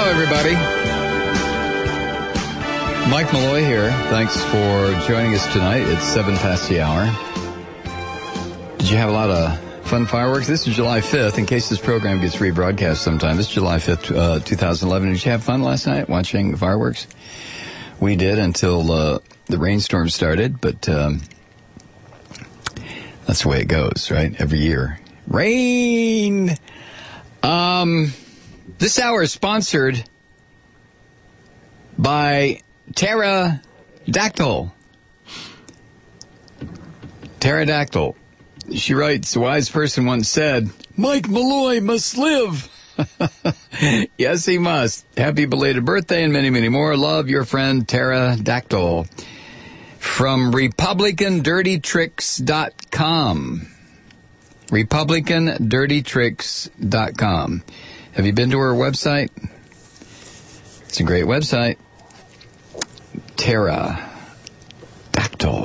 everybody. Mike Malloy here. Thanks for joining us tonight. It's 7 past the hour. Did you have a lot of fun fireworks? This is July 5th. In case this program gets rebroadcast sometime, this is July 5th, 2011. Did you have fun last night watching fireworks? We did until the rainstorm started, but that's the way it goes, right? Every year. Rain! This hour is sponsored by Pterodactyl. Pterodactyl. She writes, a wise person once said, Mike Malloy must live. Yes, he must. Happy belated birthday and many, many more. Love, your friend Pterodactyl. From RepublicanDirtyTricks.com. RepublicanDirtyTricks.com. Have you been to her website? It's a great website. Pterodactyl.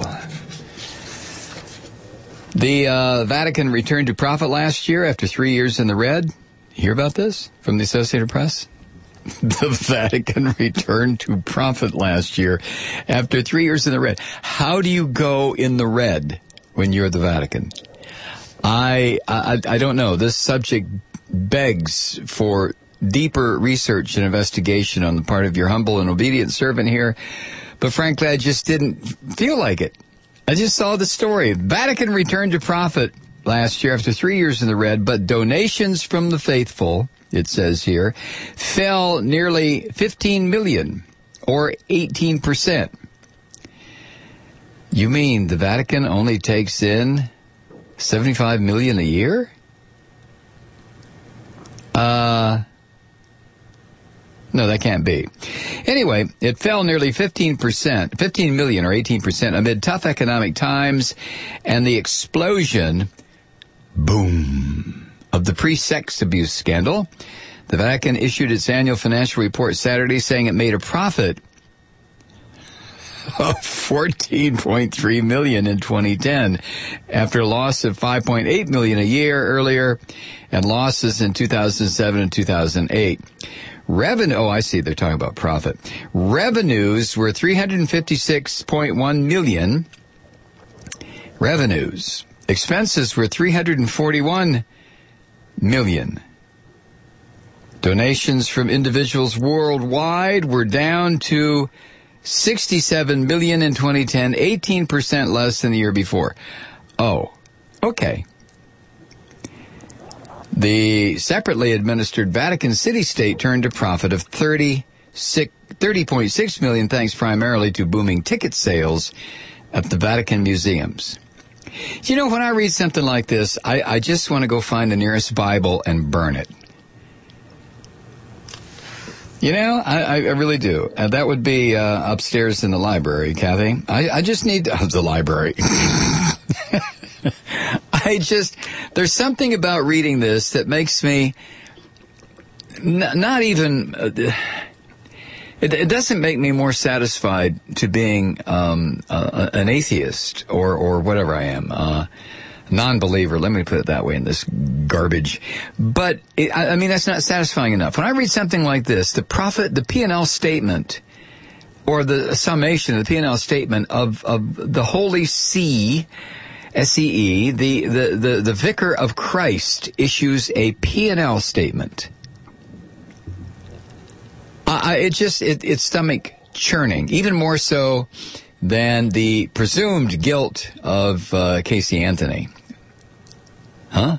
The Vatican returned to profit last year after 3 years in the red. Hear about this from the Associated Press? The Vatican returned to profit last year after 3 years in the red. How do you go in the red when you're the Vatican? I don't know. This subject begs for deeper research and investigation on the part of your humble and obedient servant here. But frankly, I just didn't feel like it. I just saw the story. Vatican returned to profit last year after 3 years in the red, but donations from the faithful, it says here, fell nearly 15 million, or 18%. You mean the Vatican only takes in 75 million a year? No, that can't be. Anyway, it fell nearly 15 million or 18% amid tough economic times and the explosion, boom, of the pre-sex abuse scandal. The Vatican issued its annual financial report Saturday saying it made a profit of $14.3 million in 2010 after a loss of $5.8 million a year earlier and losses in 2007 and 2008. Revenue, I see, they're talking about profit. Revenues were $356.1 million. Revenues. Expenses were $341 million. Donations from individuals worldwide were down to $67 million in 2010, 18% less than the year before. Oh, okay. The separately administered Vatican City-State turned a profit of $30.6 million, thanks primarily to booming ticket sales at the Vatican museums. You know, when I read something like this, I just want to go find the nearest Bible and burn it. You know, I really do. That would be upstairs in the library, Kathy. I just need the library. There's something about reading this that makes me not even, it doesn't make me more satisfied to being an atheist or whatever I am, non-believer, let me put it that way, in this garbage. But, I mean, that's not satisfying enough. When I read something like this, the P&L statement, or the summation of the P&L statement of the Holy See, S-E-E, the Vicar of Christ issues a P&L statement. It's stomach churning, even more so than the presumed guilt of Casey Anthony. Huh?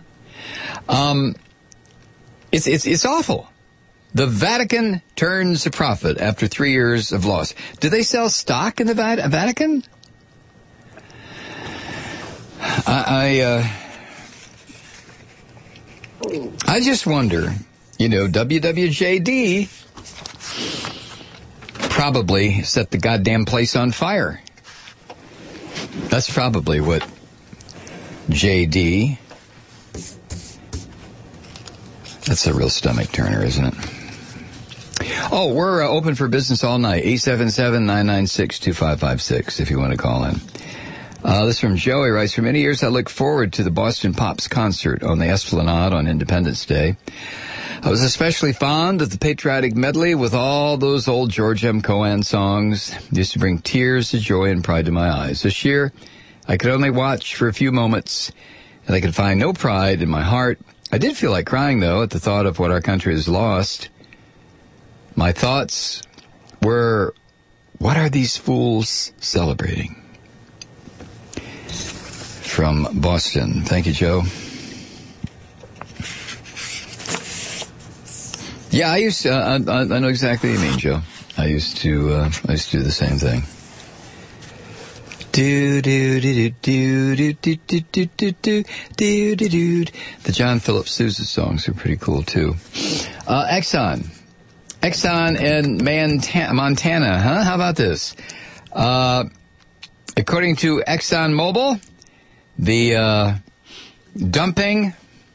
It's awful. The Vatican turns a profit after 3 years of loss. Do they sell stock in the Vatican? I just wonder, you know, WWJD probably set the goddamn place on fire. That's probably what JD, that's a real stomach turner, isn't it? Oh, we're open for business all night, 877-996-2556 if you want to call in. This is from Joey, writes, for many years I looked forward to the Boston Pops concert on the Esplanade on Independence Day. I was especially fond of the patriotic medley with all those old George M. Cohan songs. It used to bring tears of joy and pride to my eyes. This year, I could only watch for a few moments, and I could find no pride in my heart. I did feel like crying, though, at the thought of what our country has lost. My thoughts were, what are these fools celebrating? From Boston. Thank you, Joe. Yeah, I used to, I know exactly what you mean, Joe. I used to do the same thing. The John Philip Sousa songs are pretty cool too. Exxon and Montana, huh? How about this? According to ExxonMobil, the dumping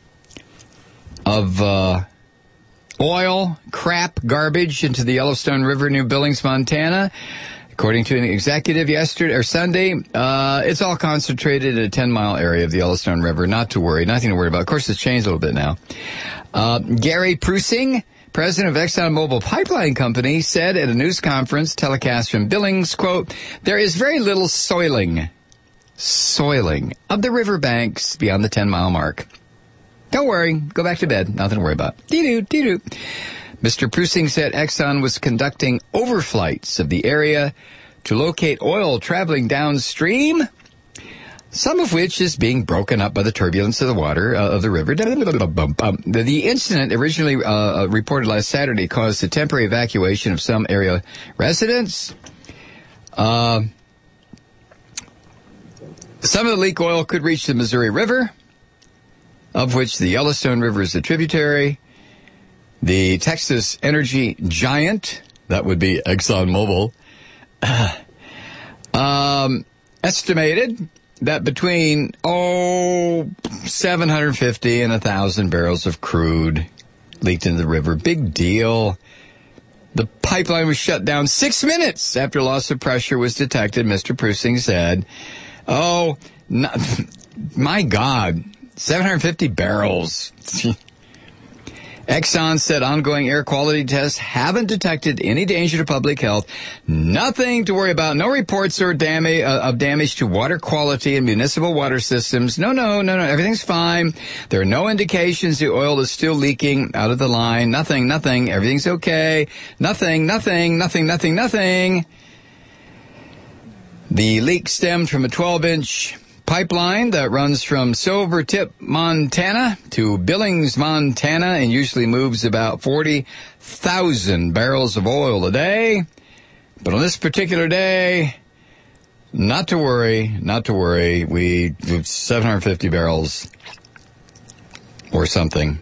of oil, crap, garbage into the Yellowstone River, New Billings, Montana. According to an executive yesterday or Sunday, it's all concentrated in a 10-mile area of the Yellowstone River. Not to worry, nothing to worry about. Of course, it's changed a little bit now. Gary Prusing, president of ExxonMobil Pipeline Company, said at a news conference telecast from Billings, quote, "There is very little soiling of the riverbanks beyond the 10-mile mark. Don't worry, go back to bed, nothing to worry about." Dee-doo. Mr. Prusing said Exxon was conducting overflights of the area to locate oil traveling downstream, some of which is being broken up by the turbulence of the water of the river. The incident, originally reported last Saturday, caused a temporary evacuation of some area residents. Some of the leak oil could reach the Missouri River, of which the Yellowstone River is a tributary. The Texas energy giant, that would be ExxonMobil, estimated that between 750 and 1,000 barrels of crude leaked into the river. Big deal. The pipeline was shut down 6 minutes after loss of pressure was detected, Mr. Prusing said. My God, 750 barrels. Exxon said ongoing air quality tests haven't detected any danger to public health. Nothing to worry about. No reports of damage to water quality in municipal water systems. No. Everything's fine. There are no indications the oil is still leaking out of the line. Nothing. Everything's okay. Nothing. The leak stemmed from a 12-inch pipeline that runs from Silvertip, Montana to Billings, Montana, and usually moves about 40,000 barrels of oil a day. But on this particular day, not to worry. We 750 barrels or something.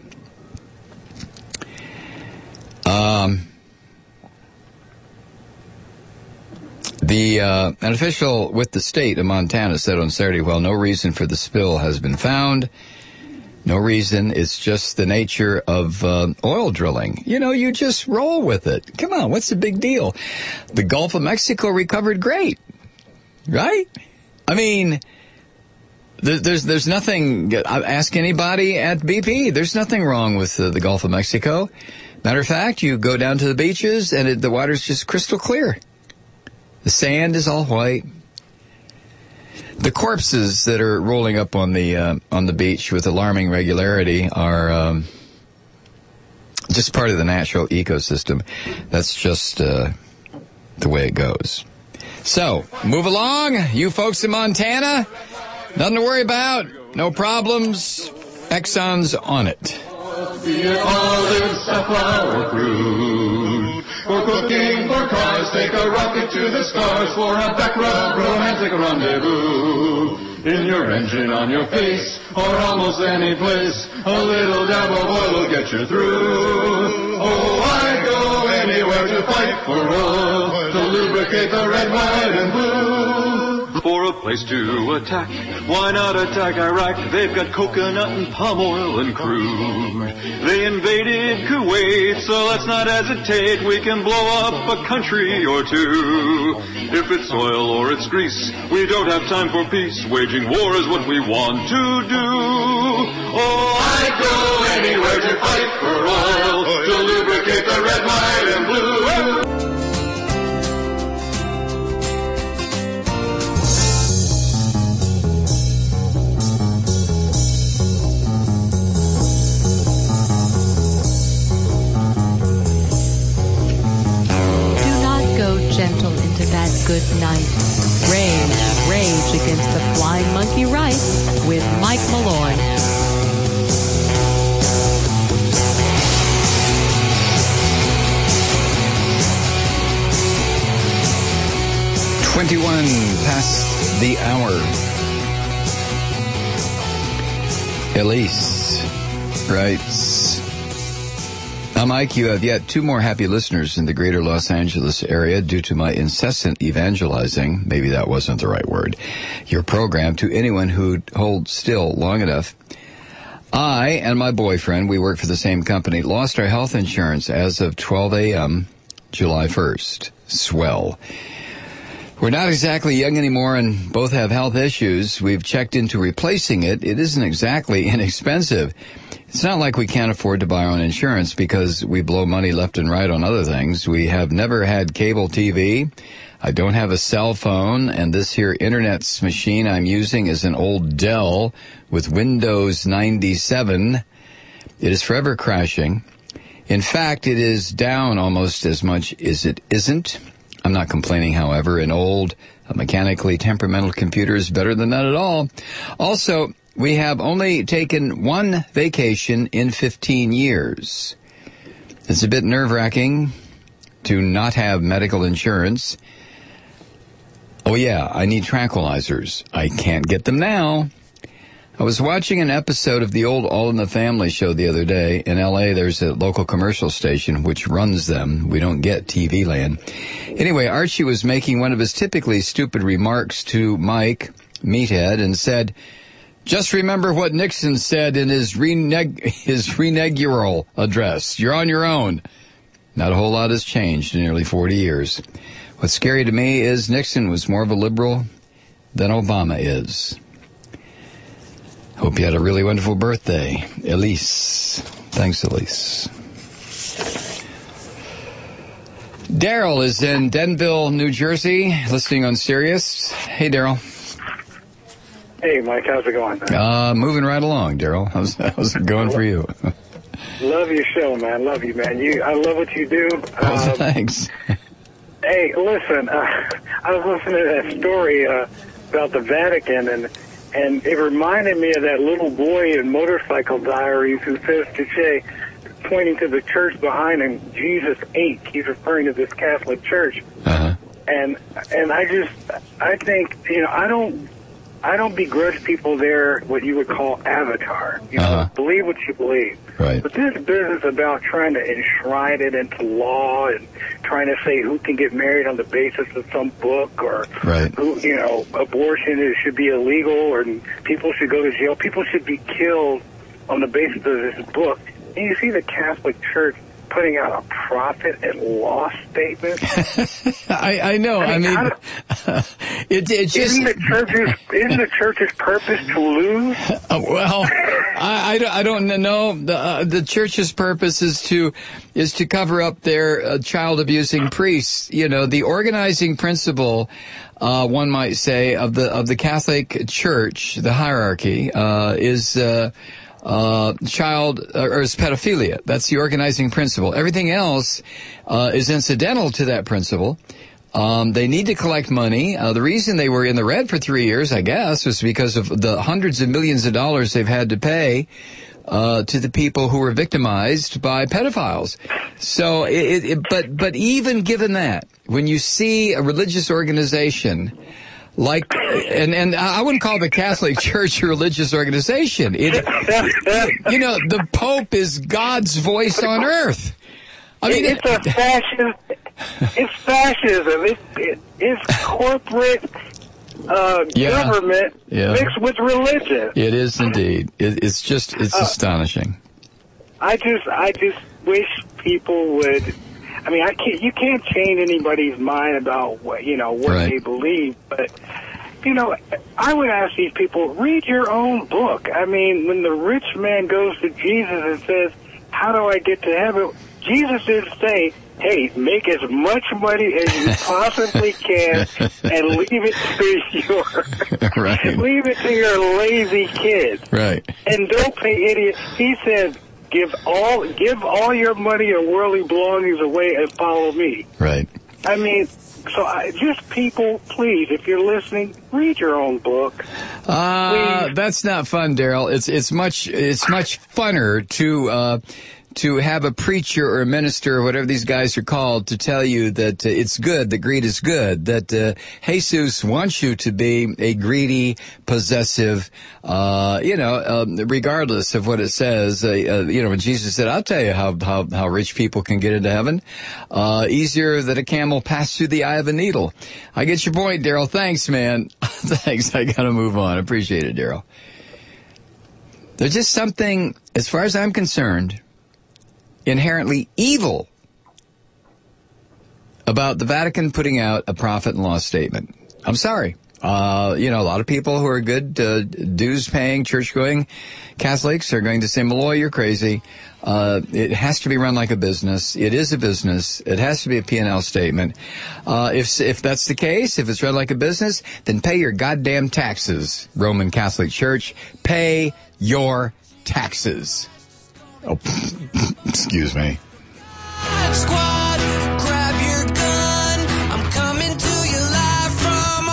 An official with the state of Montana said on Saturday, while no reason for the spill has been found, no reason, it's just the nature of oil drilling. You just roll with it. Come on, what's the big deal? The Gulf of Mexico recovered great, right? I mean, there's nothing, ask anybody at BP, there's nothing wrong with the Gulf of Mexico. Matter of fact, you go down to the beaches and the water's just crystal clear. The sand is all white. The corpses that are rolling up on the beach with alarming regularity are just part of the natural ecosystem. That's just the way it goes. So, move along, you folks in Montana. Nothing to worry about. No problems. Exxon's on it. Be it olive, safflower, crude. For cooking, for cars, take a rocket to the stars. For a back rub, romantic rendezvous. In your engine, on your face, or almost any place, a little dab of oil will get you through. Oh, I'd go anywhere to fight for oil, to lubricate the red, white, and blue. For a place to attack, why not attack Iraq? They've got coconut and palm oil and crude. They invaded Kuwait, so let's not hesitate. We can blow up a country or two. If it's oil or it's grease, we don't have time for peace. Waging war is what we want to do. Oh, I'd go anywhere to fight for oil, night. Rage against the flying monkey right with Mike Malloy. "21 past the hour." Elise writes, Mike, you have yet 2 more happy listeners in the greater Los Angeles area due to my incessant evangelizing, maybe that wasn't the right word, your program to anyone who'd hold still long enough. I and my boyfriend, we work for the same company, lost our health insurance as of 12 a.m. July 1st. Swell. We're not exactly young anymore and both have health issues. We've checked into replacing it. It isn't exactly inexpensive. It's not like we can't afford to buy our own insurance because we blow money left and right on other things. We have never had cable TV. I don't have a cell phone, and this here internet machine I'm using is an old Dell with Windows 97. It is forever crashing. In fact, it is down almost as much as it isn't. I'm not complaining, however. An old, mechanically temperamental computer is better than that at all. Also, we have only taken 1 vacation in 15 years. It's a bit nerve-wracking to not have medical insurance. Oh yeah, I need tranquilizers. I can't get them now. I was watching an episode of the old All in the Family show the other day. In L.A., there's a local commercial station which runs them. We don't get TV land. Anyway, Archie was making one of his typically stupid remarks to Mike, Meathead, and said, "Just remember what Nixon said in his inaugural address. You're on your own." Not a whole lot has changed in nearly 40 years. What's scary to me is Nixon was more of a liberal than Obama is. Hope you had a really wonderful birthday, Elise. Thanks, Elise. Daryl is in Denville, New Jersey, listening on Sirius. Hey, Daryl. Hey, Mike, how's it going? Moving right along, Daryl. How's it going for you? Love your show, man. Love you, man. I love what you do. Thanks. Hey, listen, I was listening to that story about the Vatican, and it reminded me of that little boy in Motorcycle Diaries who says to Che, pointing to the church behind him, "Jesus ate." He's referring to this Catholic church. Uh-huh. And I think, I don't begrudge people there what you would call avatar. Believe what you believe. Right. But this business about trying to enshrine it into law and trying to say who can get married on the basis of some book or right. who, abortion should be illegal or people should go to jail. People should be killed on the basis of this book. And you see the Catholic Church putting out a profit and loss statement. I know. I mean, it just isn't the church's purpose to lose? Well, I don't know. The church's purpose is to cover up their child abusing priests. The organizing principle, one might say, of the Catholic Church, the hierarchy, is is pedophilia. That's the organizing principle. Everything else is incidental to that principle. They need to collect money. The reason they were in the red for 3 years, I guess, was because of the hundreds of millions of dollars they've had to pay to the people who were victimized by pedophiles. So, but even given that, when you see a religious organization like, and I wouldn't call the Catholic Church a religious organization. The Pope is God's voice on earth. I mean, it's a fascist. It's fascism. It's corporate government mixed with religion. It is indeed. It's astonishing. I just wish people would. I mean, you can't change anybody's mind about what right. they believe, but I would ask these people, read your own book. I mean, when the rich man goes to Jesus and says, "How do I get to heaven?" Jesus didn't say, "Hey, make as much money as you possibly can and leave it to your lazy kids." Right. And don't pay idiots. He said, Give all your money and worldly belongings away and follow me. Right. I mean, Just people, please, if you're listening, read your own book. That's not fun, Daryl. It's much funner to have a preacher or a minister or whatever these guys are called to tell you that it's good, that greed is good, that Jesus wants you to be a greedy, possessive, regardless of what it says. When Jesus said, I'll tell you how rich people can get into heaven, easier than a camel pass through the eye of a needle. I get your point, Daryl. Thanks, man. Thanks. I gotta move on. Appreciate it, Daryl. There's just something, as far as I'm concerned, inherently evil about the Vatican putting out a profit and loss statement. I'm sorry. A lot of people who are good dues-paying, church-going Catholics are going to say, Malloy, you're crazy. It has to be run like a business. It is a business. It has to be a P&L statement. If that's the case, if it's run like a business, then pay your goddamn taxes, Roman Catholic Church. Pay your taxes. Oh, excuse me. Squad, grab your gun. I'm coming to you live from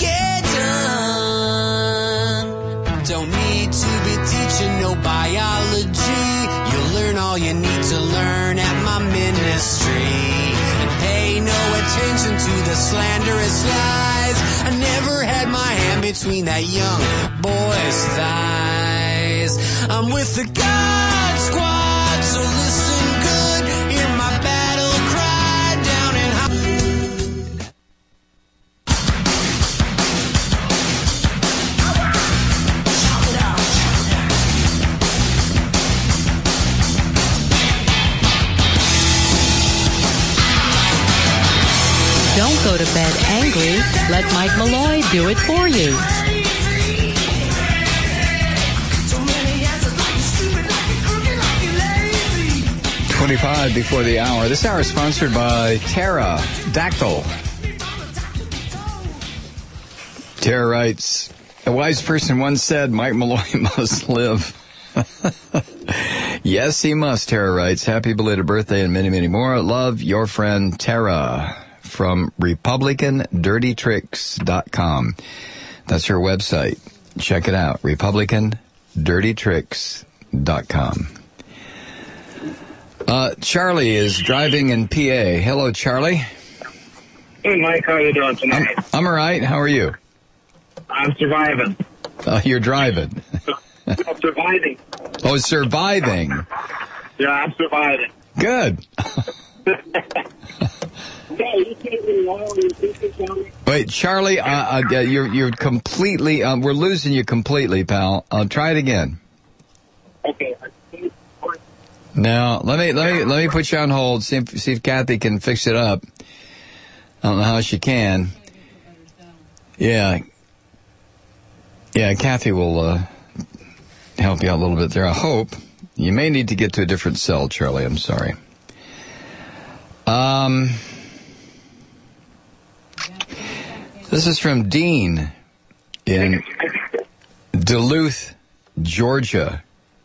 Armageddon. Don't need to be teaching no biology. You'll learn all you need to learn at my ministry. And pay no attention to the slanderous lies. I never had my hand between that young boy's thighs. I'm with the God Squad, so listen good. Hear my battle cry down in Don't go to bed angry. Let Mike Malloy do it for you. 25 before the hour. This hour is sponsored by Pterodactyl. Tara writes, a wise person once said, Mike Malloy must live. Yes, he must, Tara writes. Happy belated birthday and many, many more. Love, your friend Tara from RepublicanDirtyTricks.com. That's her website. Check it out, RepublicanDirtyTricks.com. Charlie is driving in PA. Hello, Charlie. Hey, Mike, how are you doing tonight? I'm all right. How are you? I'm surviving. You're driving. I'm surviving. Oh, surviving. Yeah, I'm surviving. Good. Wait, Charlie, you're completely, we're losing you completely, pal. Try it again. Okay. Now, let me put you on hold, see if Kathy can fix it up. I don't know how she can. Yeah, Kathy will help you out a little bit there, I hope. You may need to get to a different cell, Charlie. I'm sorry. This is from Dean in Duluth, Georgia.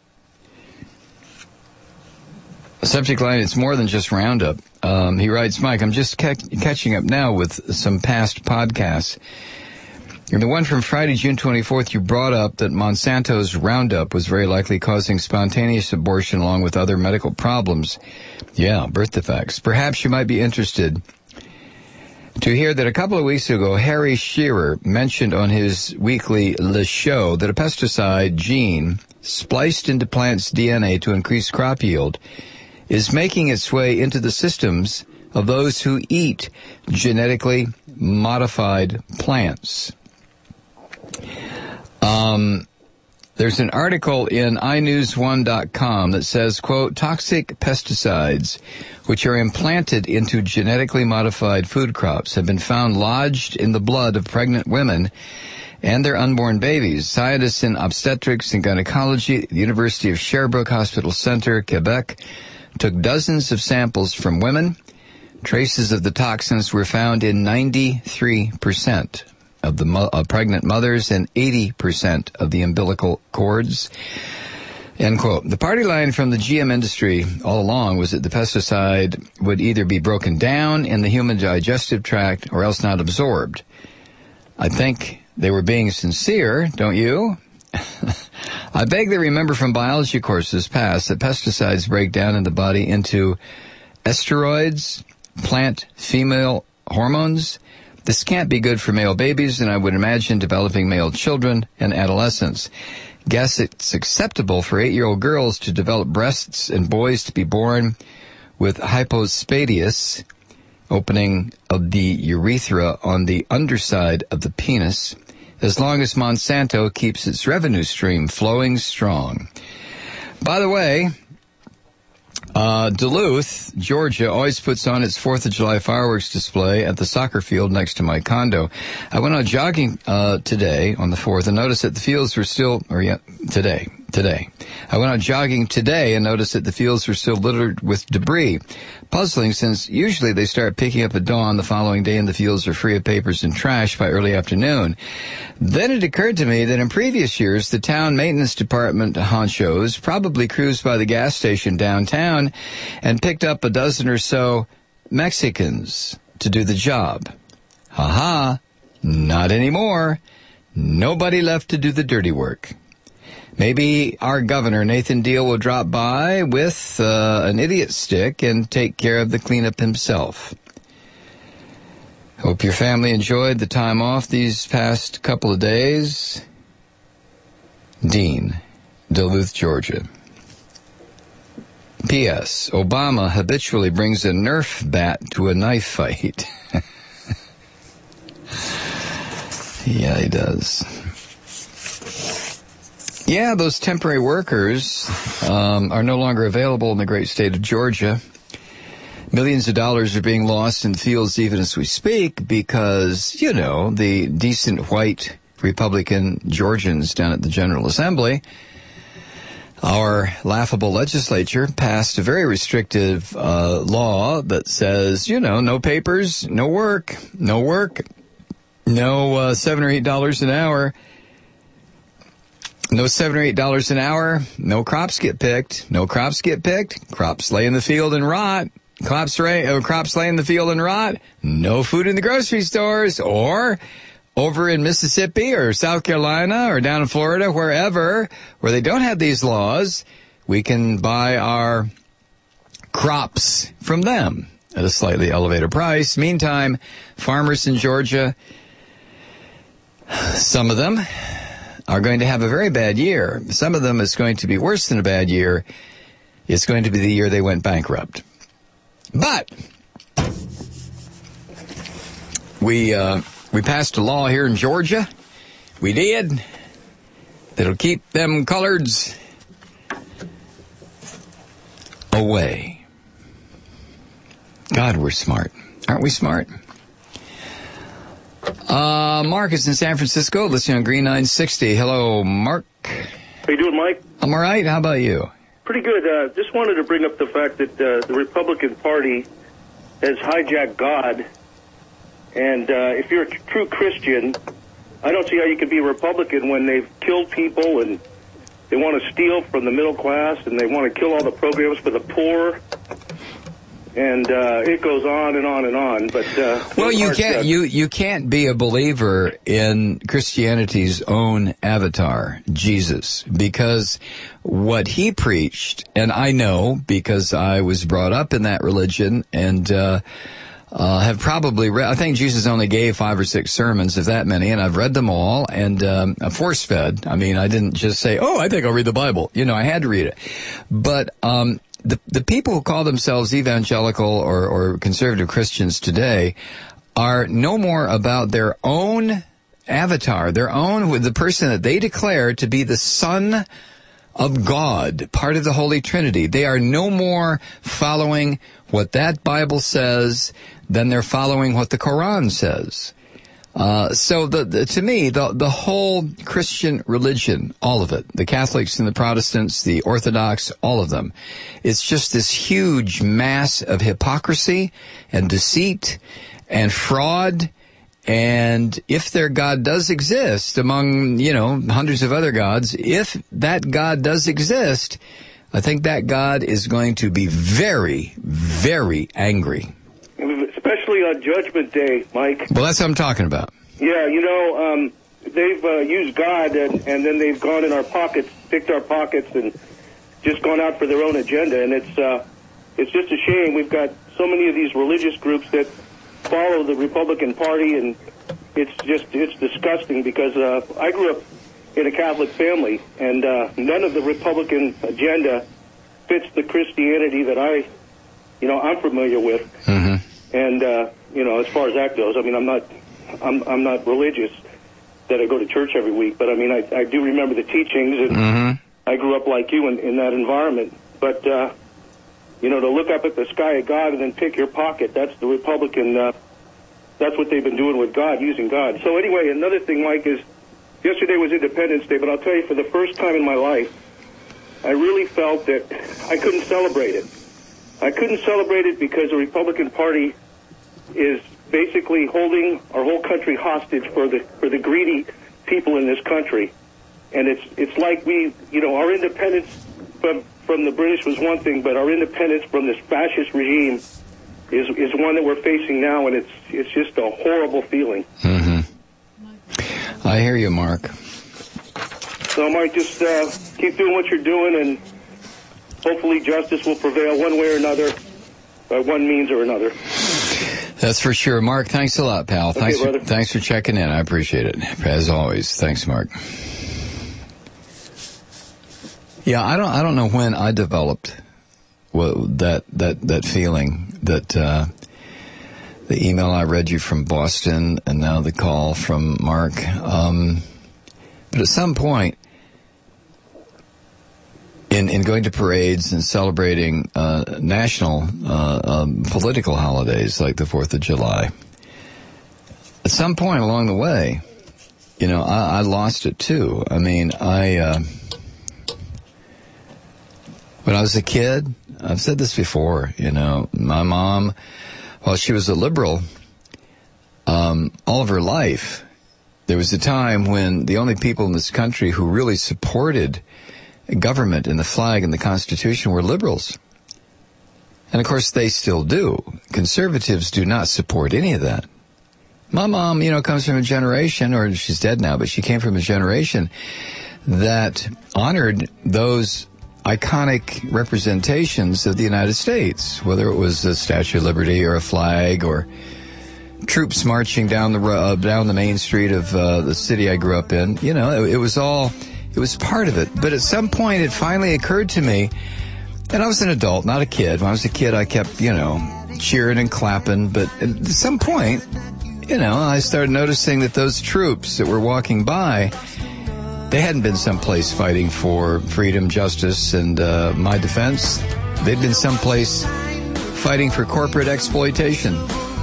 Subject line, it's more than just Roundup. He writes, Mike, I'm just catching up now with some past podcasts. In the one from Friday, June 24th, you brought up that Monsanto's Roundup was very likely causing spontaneous abortion along with other medical problems. Yeah, birth defects. Perhaps you might be interested to hear that a couple of weeks ago, Harry Shearer mentioned on his weekly Le Show that a pesticide gene spliced into plants' DNA to increase crop yield is making its way into the systems of those who eat genetically modified plants. There's an article in iNews1.com that says, quote, toxic pesticides, which are implanted into genetically modified food crops, have been found lodged in the blood of pregnant women and their unborn babies. Scientists in obstetrics and gynecology at the University of Sherbrooke Hospital Center, Quebec, took dozens of samples from women. Traces of the toxins were found in 93% of the pregnant mothers and 80% of the umbilical cords. End quote. The party line from the GM industry all along was that the pesticide would either be broken down in the human digestive tract or else not absorbed. I think they were being sincere, don't you? I vaguely remember from biology courses past that pesticides break down in the body into esteroids, plant female hormones. This can't be good for male babies, and I would imagine developing male children and adolescents. Guess it's acceptable for 8-year-old girls to develop breasts and boys to be born with hypospadias, opening of the urethra on the underside of the penis, as long as Monsanto keeps its revenue stream flowing strong. By the way, Duluth, Georgia, always puts on its 4th of July fireworks display at the soccer field next to my condo. I went out jogging today on the 4th and noticed that the fields were still, today. I went out jogging today and noticed that the fields were still littered with debris. Puzzling, since usually they start picking up at dawn the following day and the fields are free of papers and trash by early afternoon. Then it occurred to me that in previous years, the town maintenance department honchos probably cruised by the gas station downtown and picked up a dozen or so Mexicans to do the job. Ha-ha, not anymore. Nobody left to do the dirty work. Maybe our governor, Nathan Deal, will drop by with an idiot stick and take care of the cleanup himself. Hope your family enjoyed the time off these past couple of days. Dean, Duluth, Georgia. P.S. Obama habitually brings a Nerf bat to a knife fight. Yeah, he does. Yeah, those temporary workers are no longer available in the great state of Georgia. Millions of dollars are being lost in fields even as we speak because, the decent white Republican Georgians down at the General Assembly, our laughable legislature, passed a very restrictive law that says, no papers, no work, no $7 or $8 an hour. No $7 or $8 an hour, no crops get picked. No crops get picked, crops lay in the field and rot. Crops lay in the field and rot, no food in the grocery stores. Or over in Mississippi or South Carolina or down in Florida, wherever, where they don't have these laws, we can buy our crops from them at a slightly elevated price. Meantime, farmers in Georgia, some of them are going to have a very bad year. Some of them is going to be worse than a bad year. It's going to be the year they went bankrupt. But we passed a law here in Georgia. We did. That'll keep them coloreds away. God, we're smart. Aren't we smart? Mark is in San Francisco, listening on Green 960. Hello, Mark. How you doing, Mike? I'm all right. How about you? Pretty good. Just wanted to bring up the fact that the Republican Party has hijacked God. And if you're a true Christian, I don't see how you can be a Republican when they've killed people and they want to steal from the middle class and they want to kill all the programs for the poor. And it goes on and on and on. But well, you can't be a believer in Christianity's own avatar, Jesus, because what he preached, and I know because I was brought up in that religion and have probably read. I think Jesus only gave 5 or 6 sermons, if that many, and I've read them all and force-fed. I mean, I didn't just say, "Oh, I think I'll read the Bible." I had to read it, but. The people who call themselves evangelical or conservative Christians today are no more about their own avatar, the person that they declare to be the Son of God, part of the Holy Trinity. They are no more following what that Bible says than they're following what the Quran says. So to me, the whole Christian religion, all of it, the Catholics and the Protestants, the Orthodox, all of them, it's just this huge mass of hypocrisy and deceit and fraud And if their God does exist among, hundreds of other gods, if that God does exist, I think that God is going to be very, very angry. Especially on Judgment Day, Mike. Well, that's what I'm talking about. Yeah, they've used God, and then they've gone in our pockets, picked our pockets, and just gone out for their own agenda. And it's just a shame. We've got so many of these religious groups that follow the Republican Party, and it's disgusting because I grew up in a Catholic family, and none of the Republican agenda fits the Christianity that I'm familiar with. Mm-hmm. And as far as that goes, I mean, I'm not religious that I go to church every week, but I mean, I do remember the teachings, and Mm-hmm. I grew up like you in that environment. But to look up at the sky at God and then pick your pocket, that's the Republican. That's what they've been doing with God, using God. So anyway, another thing, Mike, is yesterday was Independence Day, but I'll tell you, for the first time in my life, I really felt that I couldn't celebrate it. I couldn't celebrate it because the Republican Party is basically holding our whole country hostage for the greedy people in this country. And it's like our independence from the British was one thing, but our independence from this fascist regime is one that we're facing now, and it's just a horrible feeling. Mm-hmm. I hear you, Mark. So, Mark, just keep doing what you're doing, and hopefully justice will prevail one way or another, by one means or another. That's for sure. Mark, thanks a lot, pal. Okay, Thanks for checking in. I appreciate it. As always. Thanks, Mark. Yeah, I don't know when I developed that feeling that the email I read you from Boston and now the call from Mark. But at some point in going to parades and celebrating national political holidays like the 4th of July, at some point along the way, I lost it too. I mean, when I was a kid, I've said this before, my mom, while she was a liberal, all of her life, there was a time when the only people in this country who really supported government and the flag and the Constitution were liberals. And of course they still do. Conservatives do not support any of that. My mom, comes from a generation, or she's dead now, but she came from a generation that honored those iconic representations of the United States, whether it was the Statue of Liberty or a flag or troops marching down the main street of the city I grew up in. It was part of it. But at some point it finally occurred to me, and I was an adult, not a kid. When I was a kid I kept, cheering and clapping, but at some point, I started noticing that those troops that were walking by, they hadn't been someplace fighting for freedom, justice, and my defense. They'd been someplace fighting for corporate exploitation.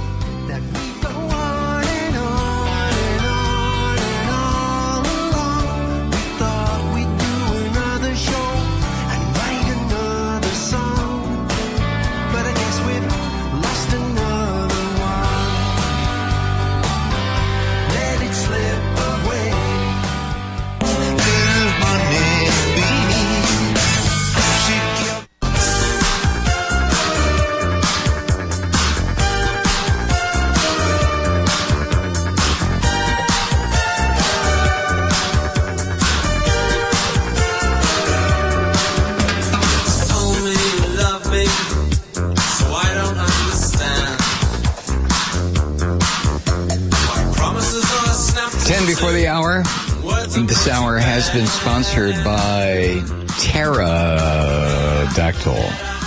This hour has been sponsored by Pterodactyl.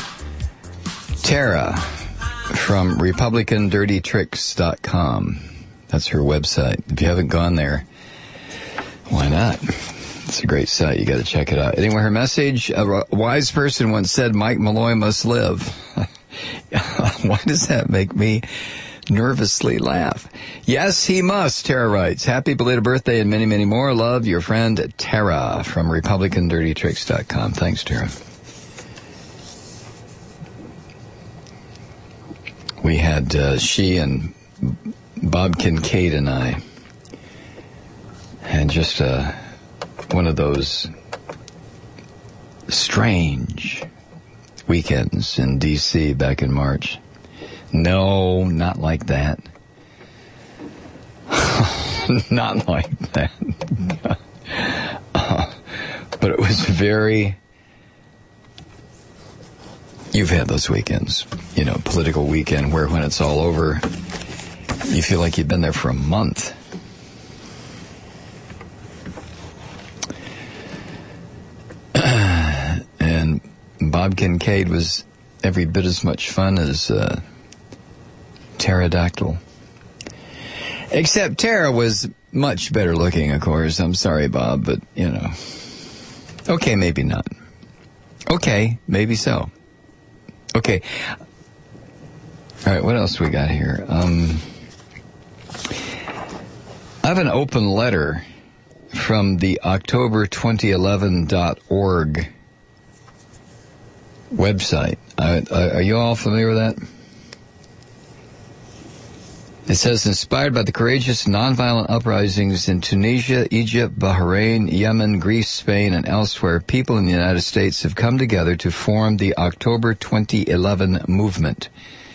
Tara from RepublicanDirtyTricks.com. That's her website. If you haven't gone there, why not? It's a great site. You got to check it out. Anyway, her message, a wise person once said, Mike Malloy must live. Why does that make me nervously laugh? Yes, he must, Tara writes. Happy belated birthday and many, many more. Love, your friend Tara from RepublicanDirtyTricks.com. Thanks, Tara. We had she and Bob Kincaid and I had just one of those strange weekends in D.C. back in March. No, not like that. Not like that. But it was very... You've had those weekends, political weekend where when it's all over, you feel like you've been there for a month. And Bob Kincaid was every bit as much fun as Pterodactyl. Except Tara was much better looking, of course. I'm sorry, Bob, but, Okay, maybe not. Okay, maybe so. Okay. All right, what else we got here? I have an open letter from the October2011.org website. Are you all familiar with that? It says, inspired by the courageous nonviolent uprisings in Tunisia, Egypt, Bahrain, Yemen, Greece, Spain, and elsewhere, people in the United States have come together to form the October 2011 movement.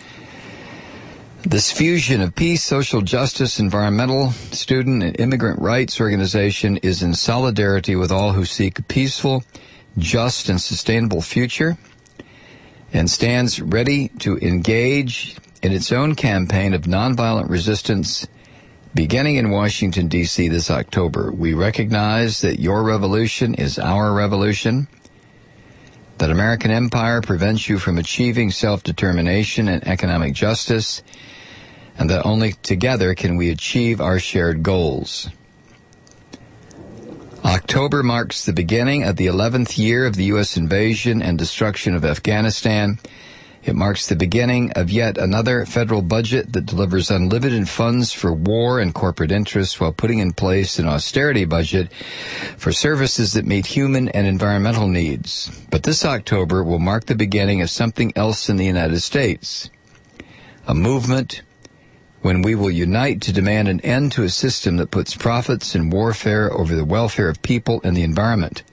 This fusion of peace, social justice, environmental, student, and immigrant rights organization is in solidarity with all who seek a peaceful, just, and sustainable future, and stands ready to engage in its own campaign of nonviolent resistance beginning in Washington, D.C. this October. We recognize that your revolution is our revolution, that American empire prevents you from achieving self-determination and economic justice, and that only together can we achieve our shared goals. October marks the beginning of the 11th year of the U.S. invasion and destruction of Afghanistan. It marks the beginning of yet another federal budget that delivers unlimited funds for war and corporate interests while putting in place an austerity budget for services that meet human and environmental needs. But this October will mark the beginning of something else in the United States, a movement when we will unite to demand an end to a system that puts profits and warfare over the welfare of people and the environment.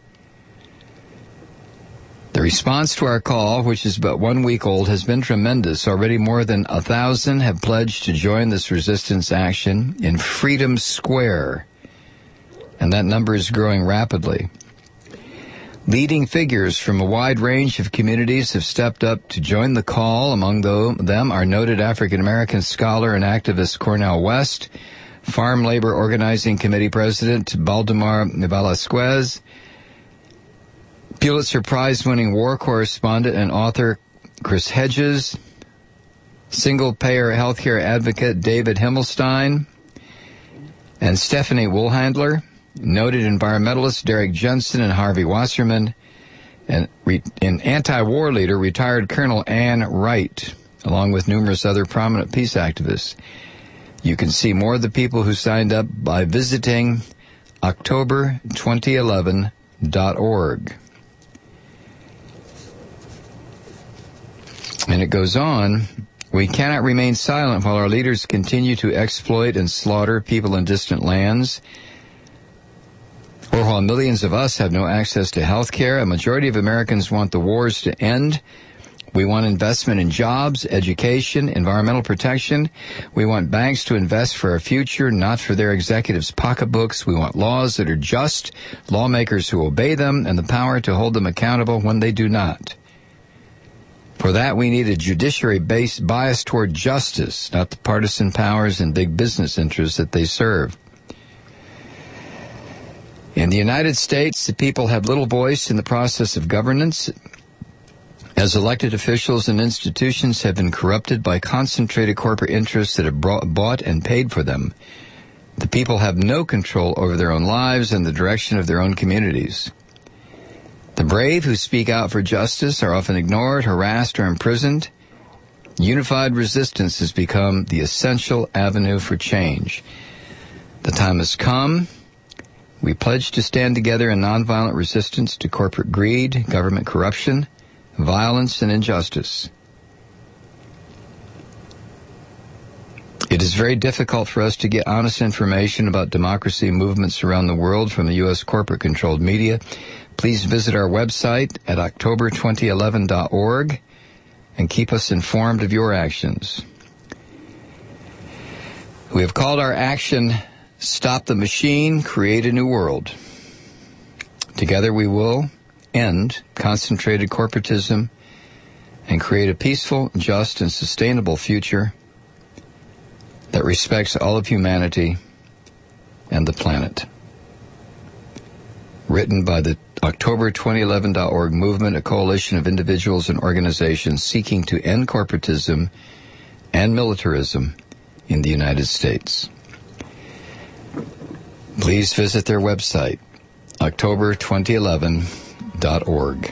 The response to our call, which is but 1 week old, has been tremendous. Already more than 1,000 have pledged to join this resistance action in Freedom Square, and that number is growing rapidly. Leading figures from a wide range of communities have stepped up to join the call. Among them are noted African-American scholar and activist Cornel West, Farm Labor Organizing Committee President Baldemar Velasquez, Pulitzer Prize-winning war correspondent and author Chris Hedges, single-payer healthcare advocate David Himmelstein, and Stephanie Woolhandler, noted environmentalists Derek Jensen and Harvey Wasserman, and anti-war leader retired Colonel Ann Wright, along with numerous other prominent peace activists. You can see more of the people who signed up by visiting October2011.org. And it goes on, we cannot remain silent while our leaders continue to exploit and slaughter people in distant lands, or while millions of us have no access to health care. A majority of Americans want the wars to end. We want investment in jobs, education, environmental protection. We want banks to invest for our future, not for their executives' pocketbooks. We want laws that are just, lawmakers who obey them, and the power to hold them accountable when they do not. For that, we need a judiciary bias toward justice, not the partisan powers and big business interests that they serve. In the United States, the people have little voice in the process of governance, as elected officials and institutions have been corrupted by concentrated corporate interests that have bought and paid for them. The people have no control over their own lives and the direction of their own communities. The brave who speak out for justice are often ignored, harassed, or imprisoned. Unified resistance has become the essential avenue for change. The time has come. We pledge to stand together in nonviolent resistance to corporate greed, government corruption, violence, and injustice. It is very difficult for us to get honest information about democracy movements around the world from the U.S. corporate-controlled media. Please visit our website at october2011.org and keep us informed of your actions. We have called our action, Stop the Machine, Create a New World. Together we will end concentrated corporatism and create a peaceful, just, and sustainable future that respects all of humanity and the planet. Written by the October2011.org movement, a coalition of individuals and organizations seeking to end corporatism and militarism in the United States. Please visit their website, October2011.org.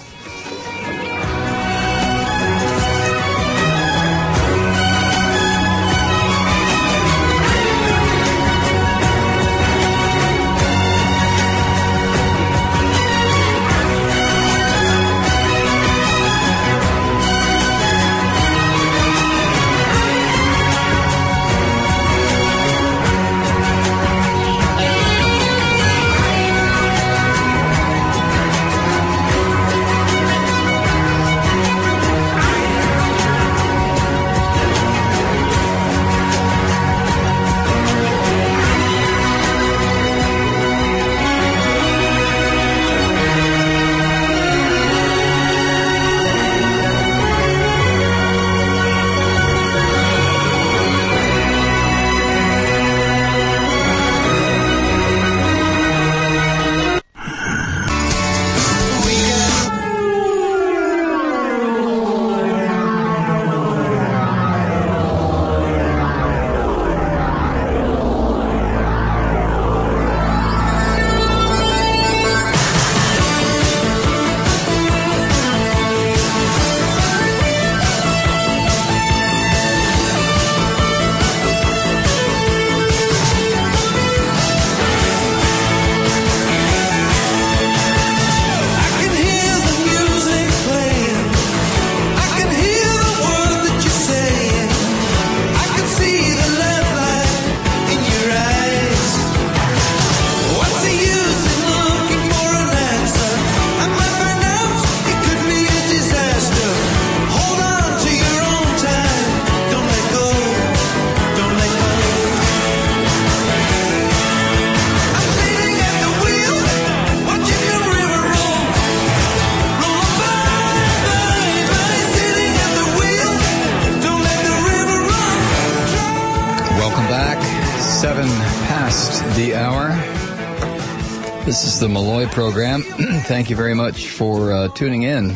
This is the Malloy program. Thank you very much for tuning in.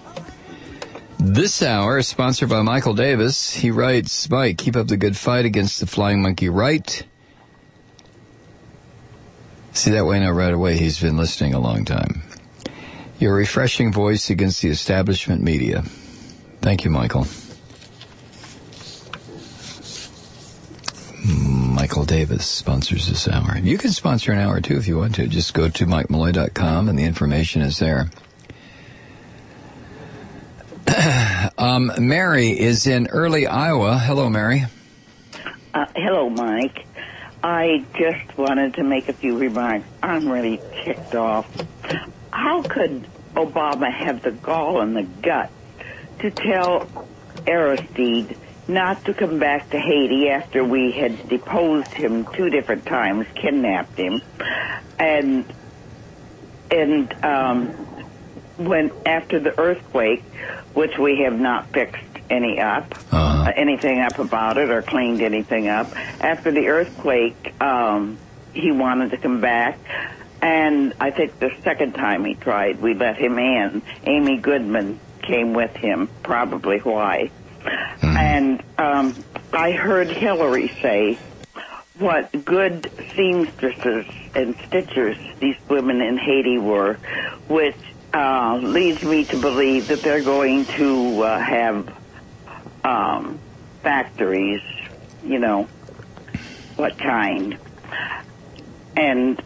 This hour is sponsored by Michael Davis. He writes, Mike, keep up the good fight against the flying monkey right. See that way now right away. He's been listening a long time. Your refreshing voice against the establishment media. Thank you, Michael. Michael Davis sponsors this hour. You can sponsor an hour, too, if you want to. Just go to MikeMalloy.com, and the information is there. Mary is in Early, Iowa. Hello, Mary. Hello, Mike. I just wanted to make a few remarks. I'm really ticked off. How could Obama have the gall and the gut to tell Aristide not to come back to Haiti after we had deposed him 2 different times, kidnapped him, and when after the earthquake, which we have not fixed anything up about it or cleaned anything up. After the earthquake, he wanted to come back, and I think the second time he tried, we let him in. Amy Goodman came with him, probably why. And I heard Hillary say what good seamstresses and stitchers these women in Haiti were, which leads me to believe that they're going to have factories, you know, what kind. And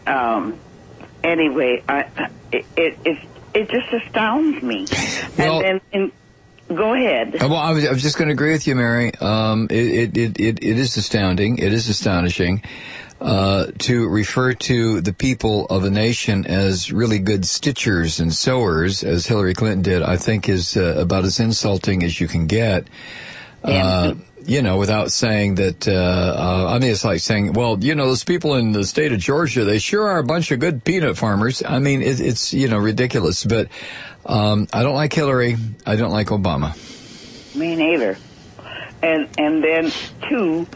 anyway, it just astounds me. Well, and Go ahead. Well, I was just going to agree with you, Mary. It is astounding. It is astonishing to refer to the people of a nation as really good stitchers and sewers, as Hillary Clinton did. I think is about as insulting as you can get. Without saying that. I mean, it's like saying, well, those people in the state of Georgia, they sure are a bunch of good peanut farmers. I mean, it's ridiculous. But I don't like Hillary. I don't like Obama. Me neither. And then too,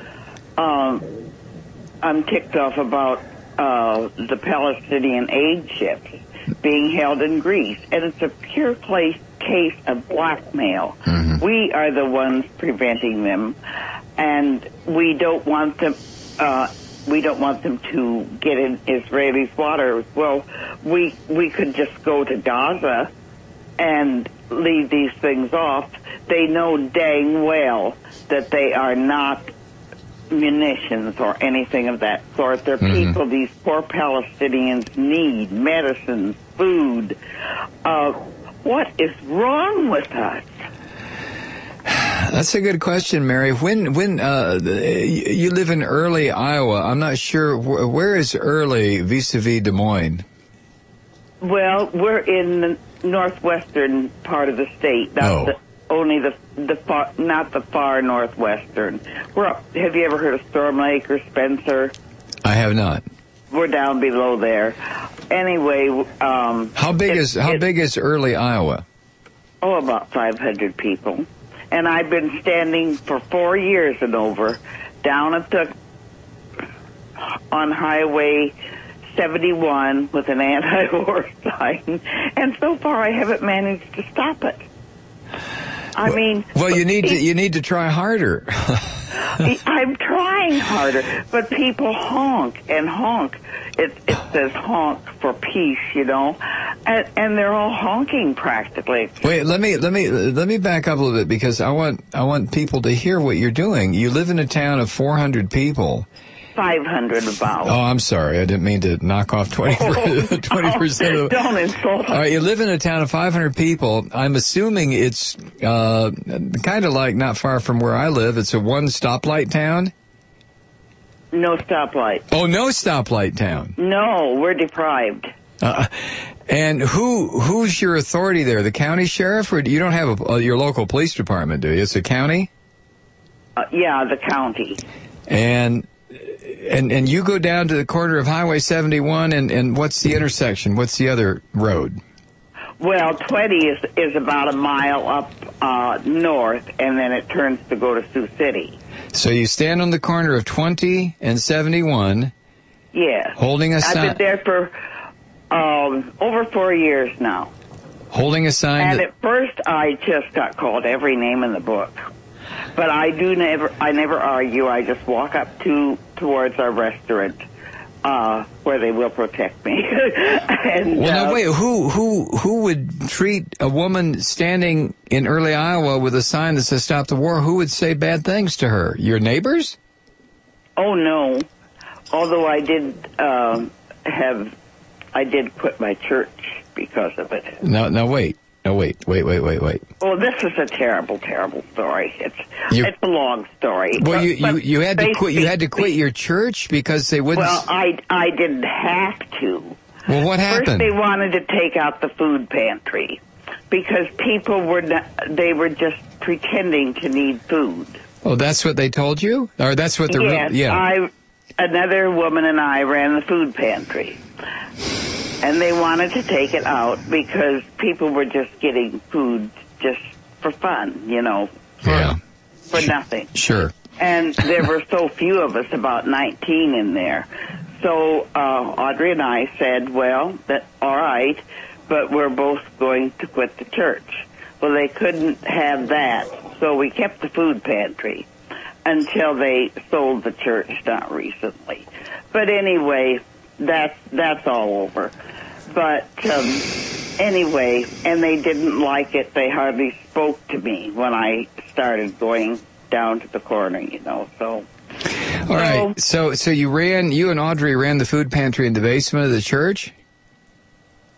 I'm ticked off about the Palestinian aid ships being held in Greece, and it's a pure case of blackmail. Mm-hmm. We are the ones preventing them, and we don't want them. We don't want them to get in Israelis' waters. Well, we could just go to Gaza and leave these things off. They know dang well that they are not munitions or anything of that sort. They're people these poor Palestinians need: medicine, food. What is wrong with us? That's a good question, Mary. When you live in Early, Iowa, I'm not sure where is Early vis-a-vis Des Moines. Well, we're in the northwestern part of the state. That's only the far, not the far northwestern. We're up. Have you ever heard of Storm Lake or Spencer? I have not. We're down below there. Anyway, how big is Early, Iowa? Oh, about 500 people. And I've been standing for 4 years and over down on Highway 71 with an anti-war sign, and so far I haven't managed to stop it. I mean, well, you need to try harder. I'm trying harder, but people honk and honk. It says honk for peace, and they're all honking practically. Wait, let me back up a little bit, because I want people to hear what you're doing. You live in a town of 400 people. 500 about. Oh, I'm sorry. I didn't mean to knock off 20% of... Don't insult us. All right, you live in a town of 500 people. I'm assuming it's kind of like not far from where I live. It's a one stoplight town? No stoplight. Oh, no stoplight town. No, we're deprived. And who's your authority there? The county sheriff? Or you don't have your local police department, do you? It's a county? Yeah, the county. And you go down to the corner of Highway 71, and what's the intersection? What's the other road? Well, 20 is about a mile up north, and then it turns to go to Sioux City. So you stand on the corner of 20 and 71. Yeah. Holding a sign. I've been there for over 4 years now. Holding a sign. And at first, I just got called every name in the book. But I never argue. I just walk up towards our restaurant, where they will protect me. And, well, now wait, who would treat a woman standing in Early, Iowa with a sign that says "Stop the War"? Who would say bad things to her? Your neighbors? Oh no. Although I did quit my church because of it. No, wait. No, wait. Oh, this is a terrible, terrible story. It's a long story. Well, you had to quit. You had to quit your church because they wouldn't. Well, I didn't have to. Well, what happened? First, they wanted to take out the food pantry because people were just pretending to need food. Oh, that's what they told you, or that's what the yeah. Another woman and I ran the food pantry. And they wanted to take it out because people were just getting food just for fun, for nothing. Sure. And there were so few of us, about 19 in there. So Audrey and I said, well, all right, but we're both going to quit the church. Well, they couldn't have that, so we kept the food pantry until they sold the church, not recently. But anyway, that's all over. But anyway, and they didn't like it. They hardly spoke to me when I started going down to the corner, so. All right. So you and Audrey ran the food pantry in the basement of the church?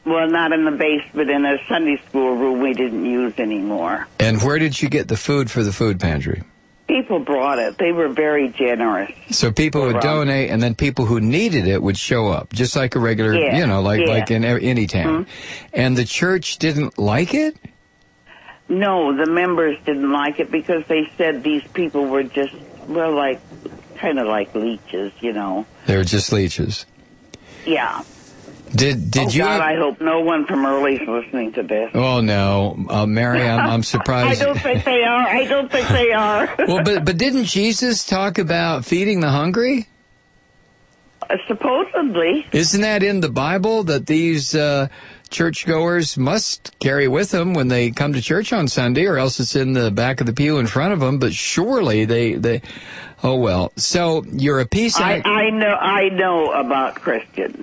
Well, not in the basement, in a Sunday school room we didn't use anymore. And where did you get the food for the food pantry? People brought it. They were very generous. So people would donate, and then people who needed it would show up, just like a regular, like in any town. Mm-hmm. And the church didn't like it? No, the members didn't like it because they said these people were just, kind of like leeches, They were just leeches. Yeah. Did you? God, I hope no one from Early's listening to this. Oh no, Mary, I'm surprised. I don't think they are. Well, but didn't Jesus talk about feeding the hungry? Supposedly. Isn't that in the Bible that these churchgoers must carry with them when they come to church on Sunday, or else it's in the back of the pew in front of them? But surely they. Oh well. So you're a peace actor. I know about Christians.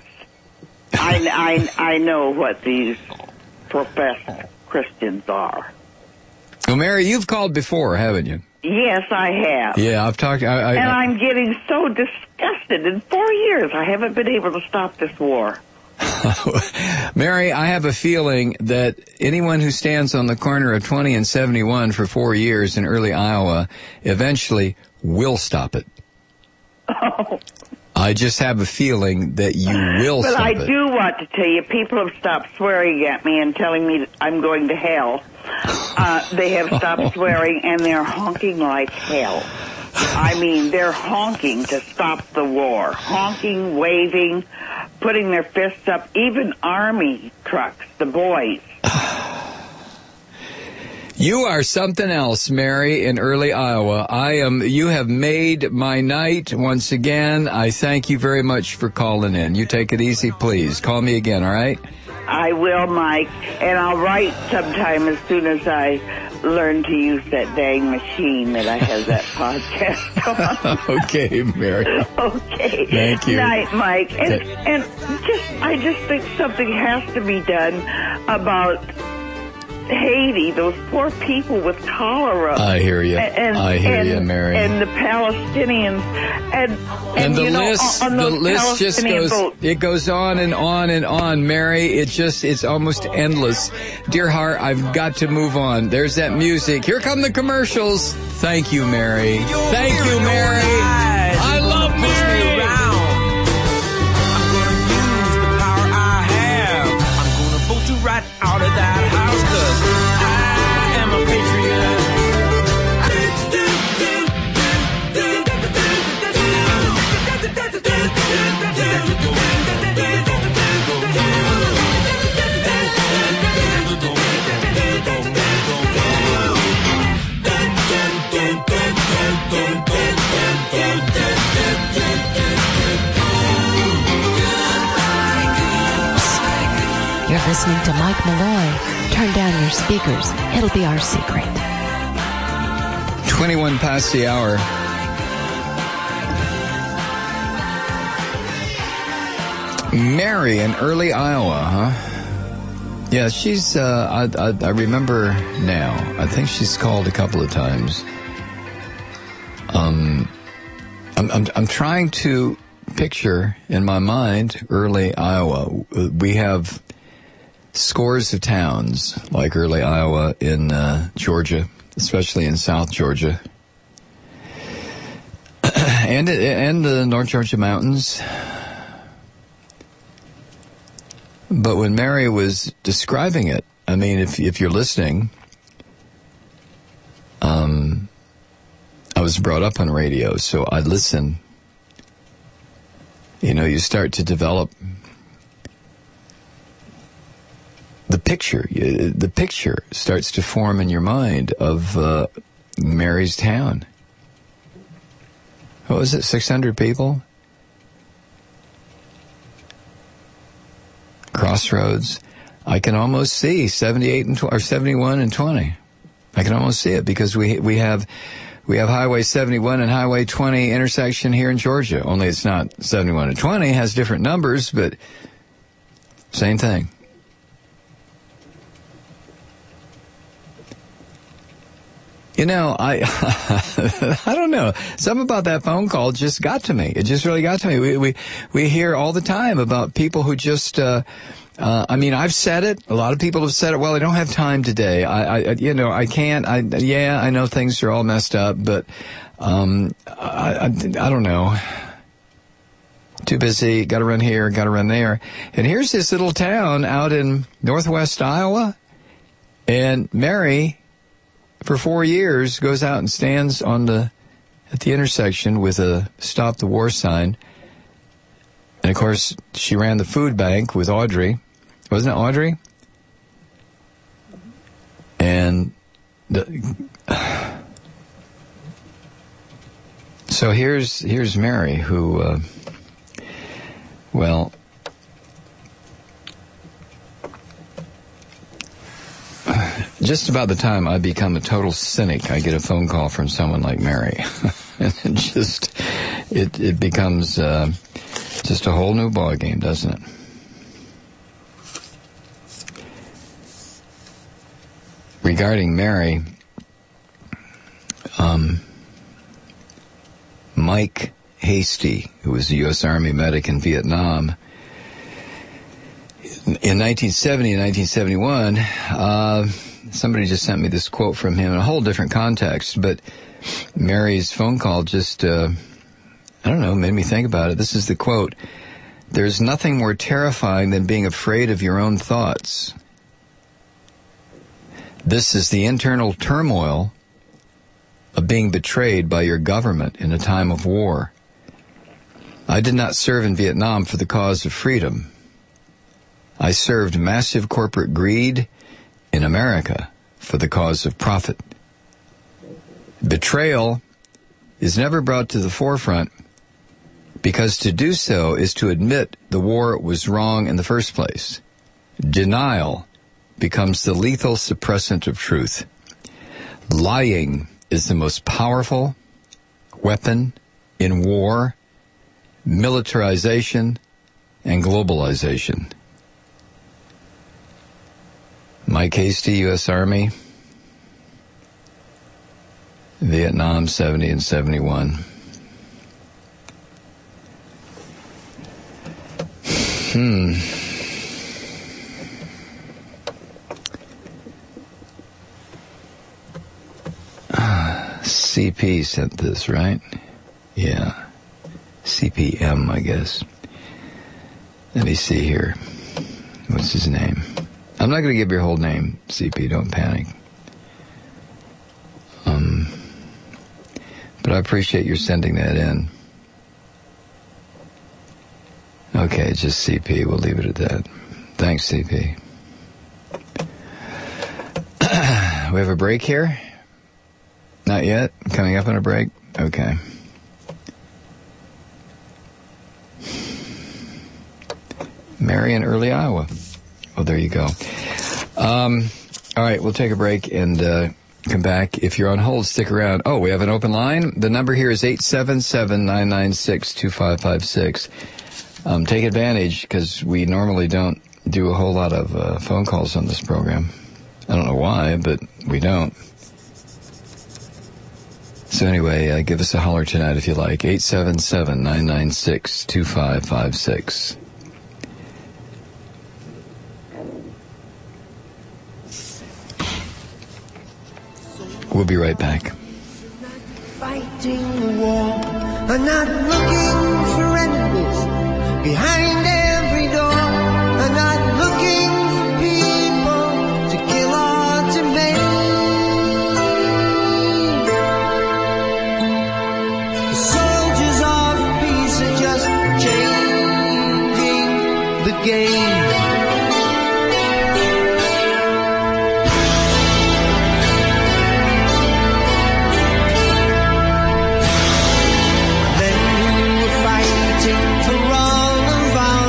I know what these professed Christians are. Well, Mary, you've called before, haven't you? Yes, I have. Yeah, I've talked. And I'm getting so disgusted. In 4 years, I haven't been able to stop this war. Mary, I have a feeling that anyone who stands on the corner of 20 and 71 for 4 years in early Iowa eventually will stop it. Oh. I just have a feeling that you will stop it. But I do want to tell you, people have stopped swearing at me and telling me I'm going to hell. They have stopped swearing, and they're honking like hell. I mean, they're honking to stop the war. Honking, waving, putting their fists up, even Army trucks, the boys. You are something else, Mary, in early Iowa. You have made my night once again. I thank you very much for calling in. You take it easy, please. Call me again, all right? I will, Mike, and I'll write sometime as soon as I learn to use that dang machine that I have that podcast on. Okay, Mary. Okay. Thank you. Night, Mike. And I just think something has to be done about Haiti, those poor people with cholera. I hear you. I hear you, Mary. And the Palestinians. And the list just goes on and on and on, Mary. It's almost endless. Dear heart, I've got to move on. There's that music. Here come the commercials. Thank you, Mary. Thank you, Mary. I love Mary. I'm going to use the power I have. I'm going to vote you right out of that house, 'cause I am a patriot. You're listening to Mike Malloy. Turn down your speakers. It'll be our secret. 21 past the hour. Mary in early Iowa, huh? Yeah, she's, I remember now. I think she's called a couple of times. I'm trying to picture in my mind early Iowa. We have scores of towns like early Iowa in Georgia, especially in South Georgia, and the North Georgia mountains. But when Mary was describing it, I mean, if you're listening, I was brought up on radio, so I listen. You know, you start to develop the picture. The picture starts to form in your mind of Mary's town. What was it, 600 people? Crossroads. I can almost see 78 and or 71 and 20. I can almost see it because we have Highway 71 and Highway 20 intersection here in Georgia. Only it's not 71 and 20, it has different numbers, but same thing. You know, I don't know. Something about that phone call just got to me. It just really got to me. We hear all the time about people who just I've said it. A lot of people have said it. Well, I don't have time today. I can't. I know things are all messed up, but I don't know. Too busy. Got to run here. Got to run there. And here's this little town out in northwest Iowa, and Mary, for 4 years, goes out and stands at the intersection with a Stop the War sign. And, of course, she ran the food bank with Audrey. Wasn't it Audrey? And so here's Mary, who, just about the time I become a total cynic, I get a phone call from someone like Mary. And it becomes just a whole new ballgame, doesn't it? Regarding Mary, Mike Hasty, who was a U.S. Army medic in Vietnam, in 1970 and 1971, somebody just sent me this quote from him in a whole different context, but Mary's phone call just, made me think about it. This is the quote: "There's nothing more terrifying than being afraid of your own thoughts. This is the internal turmoil of being betrayed by your government in a time of war. I did not serve in Vietnam for the cause of freedom. I served massive corporate greed in America for the cause of profit. Betrayal is never brought to the forefront because to do so is to admit the war was wrong in the first place. Denial becomes the lethal suppressant of truth. Lying is the most powerful weapon in war, militarization, and globalization." Mike Hasty, U.S. Army, Vietnam, 70 and 71. CP sent this, right? Yeah. CPM, I guess. Let me see here. What's his name? I'm not going to give your whole name, CP. Don't panic. But I appreciate your sending that in. Okay, just CP. We'll leave it at that. Thanks, CP. We have a break here? Not yet? Coming up on a break? Okay. Mary in early Iowa. Well, there you go. All right, we'll take a break and come back. If you're on hold, stick around. Oh, we have an open line. The number here is 877-996-2556. Take advantage, because we normally don't do a whole lot of phone calls on this program. I don't know why, but we don't. So anyway, give us a holler tonight if you like. 877-996-2556. We'll be right back. Fighting the war, I'm not looking for enemies behind every door. I'm not looking for people to kill or to make. The soldiers of peace are just changing the game. Men who are fighting for wrong and violence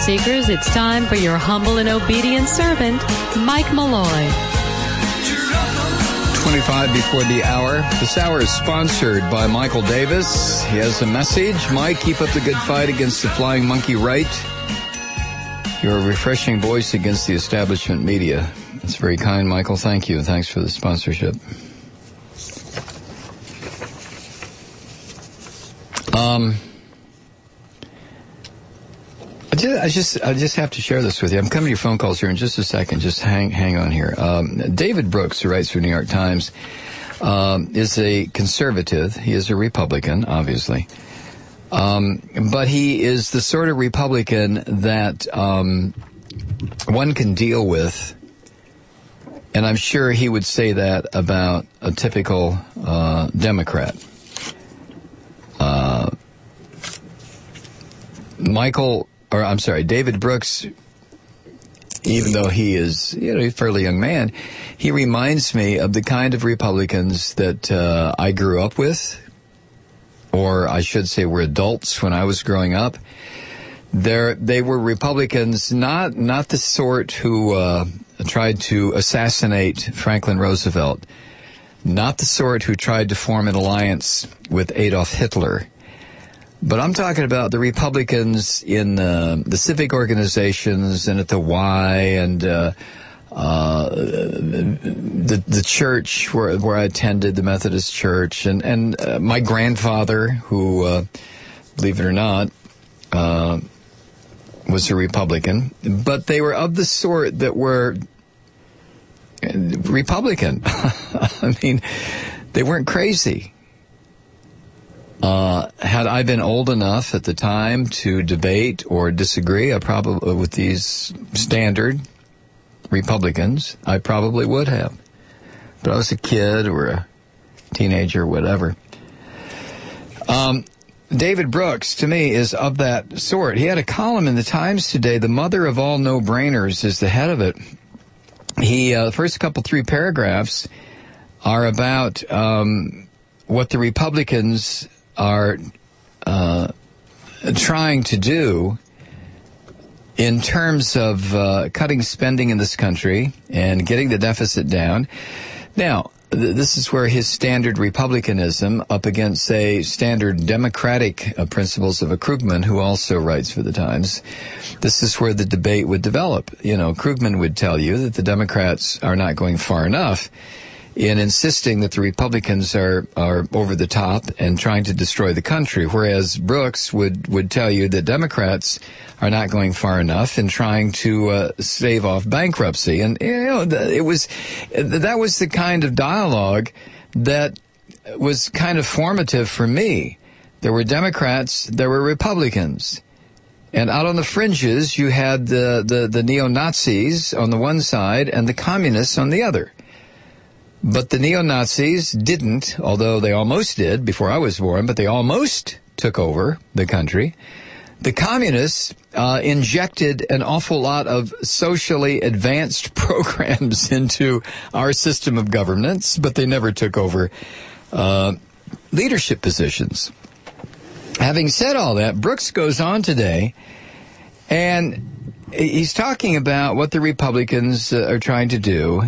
seekers, it's time for your humble and obedient servant, Mike Malloy. 25 before the hour. This hour is sponsored by Michael Davis. He has a message. Mike, keep up the good fight against the flying monkey right. Your refreshing voice against the establishment media. That's very kind, Michael. Thank you. Thanks for the sponsorship. I just have to share this with you. I'm coming to your phone calls here in just a second. Just hang on here. David Brooks, who writes for New York Times, is a conservative. He is a Republican, obviously. But he is the sort of Republican that one can deal with. And I'm sure he would say that about a typical Democrat. David Brooks, even though he is, a fairly young man, he reminds me of the kind of Republicans that I grew up with, or I should say were adults when I was growing up. They were Republicans, not the sort who tried to assassinate Franklin Roosevelt, not the sort who tried to form an alliance with Adolf Hitler. But I'm talking about the Republicans in the civic organizations and at the Y and the church where I attended, the Methodist Church, and my grandfather, who, believe it or not, was a Republican. But they were of the sort that were Republican. I mean, they weren't crazy. Had I been old enough at the time to debate or disagree, with these standard Republicans, I probably would have. But I was a kid or a teenager or whatever. David Brooks, to me, is of that sort. He had a column in the Times today, "The Mother of All No-Brainers" is the head of it. The first three paragraphs are about what the Republicans are trying to do in terms of cutting spending in this country and getting the deficit down. Now, this is where his standard Republicanism up against, say, standard Democratic principles of a Krugman, who also writes for the Times, this is where the debate would develop. Krugman would tell you that the Democrats are not going far enough in insisting that the Republicans are over the top and trying to destroy the country, whereas Brooks would tell you that Democrats are not going far enough in trying to stave off bankruptcy. And that was the kind of dialogue that was kind of formative for me. There were Democrats, there were Republicans. And out on the fringes, you had the neo-Nazis on the one side and the communists on the other. But the neo-Nazis didn't, although they almost did before I was born, but they almost took over the country. The communists injected an awful lot of socially advanced programs into our system of governance, but they never took over leadership positions. Having said all that, Brooks goes on today, and he's talking about what the Republicans are trying to do.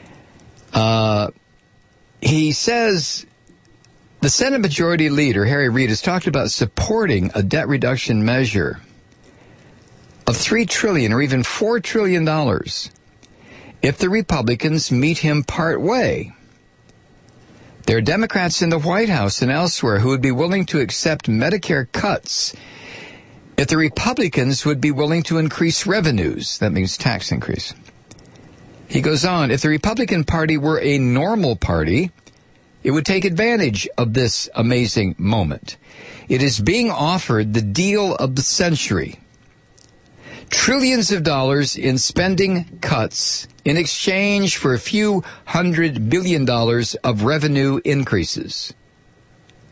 He says the Senate Majority Leader, Harry Reid, has talked about supporting a debt reduction measure of $3 trillion or even $4 trillion if the Republicans meet him part way. There are Democrats in the White House and elsewhere who would be willing to accept Medicare cuts if the Republicans would be willing to increase revenues. That means tax increase. He goes on, if the Republican Party were a normal party, it would take advantage of this amazing moment. It is being offered the deal of the century. Trillions of dollars in spending cuts in exchange for a few $100 billion of revenue increases.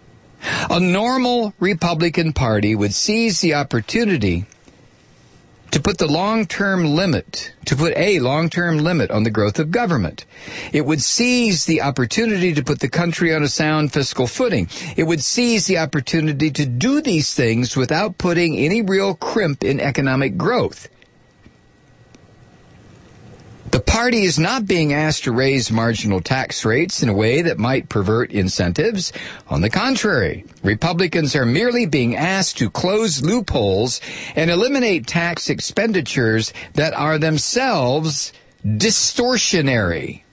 A normal Republican Party would seize the opportunity to put a long-term limit on the growth of government. It would seize the opportunity to put the country on a sound fiscal footing. It would seize the opportunity to do these things without putting any real crimp in economic growth. The party is not being asked to raise marginal tax rates in a way that might pervert incentives. On the contrary, Republicans are merely being asked to close loopholes and eliminate tax expenditures that are themselves distortionary.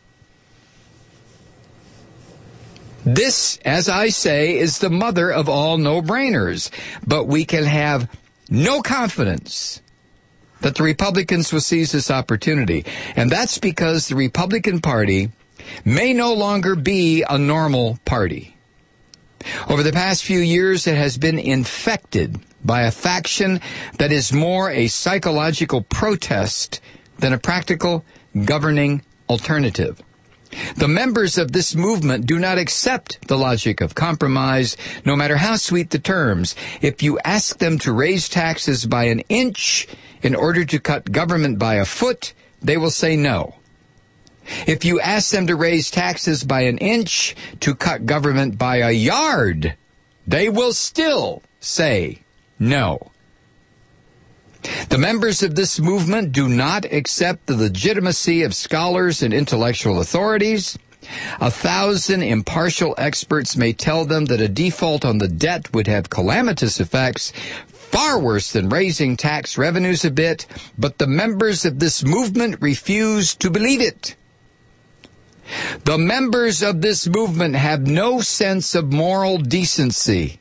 This, as I say, is the mother of all no-brainers, but we can have no confidence that the Republicans will seize this opportunity. And that's because the Republican Party may no longer be a normal party. Over the past few years, it has been infected by a faction that is more a psychological protest than a practical governing alternative. The members of this movement do not accept the logic of compromise, no matter how sweet the terms. If you ask them to raise taxes by an inch in order to cut government by a foot, they will say no. If you ask them to raise taxes by an inch to cut government by a yard, they will still say no. The members of this movement do not accept the legitimacy of scholars and intellectual authorities. 1,000 impartial experts may tell them that a default on the debt would have calamitous effects, far worse than raising tax revenues a bit, but the members of this movement refuse to believe it. The members of this movement have no sense of moral decency.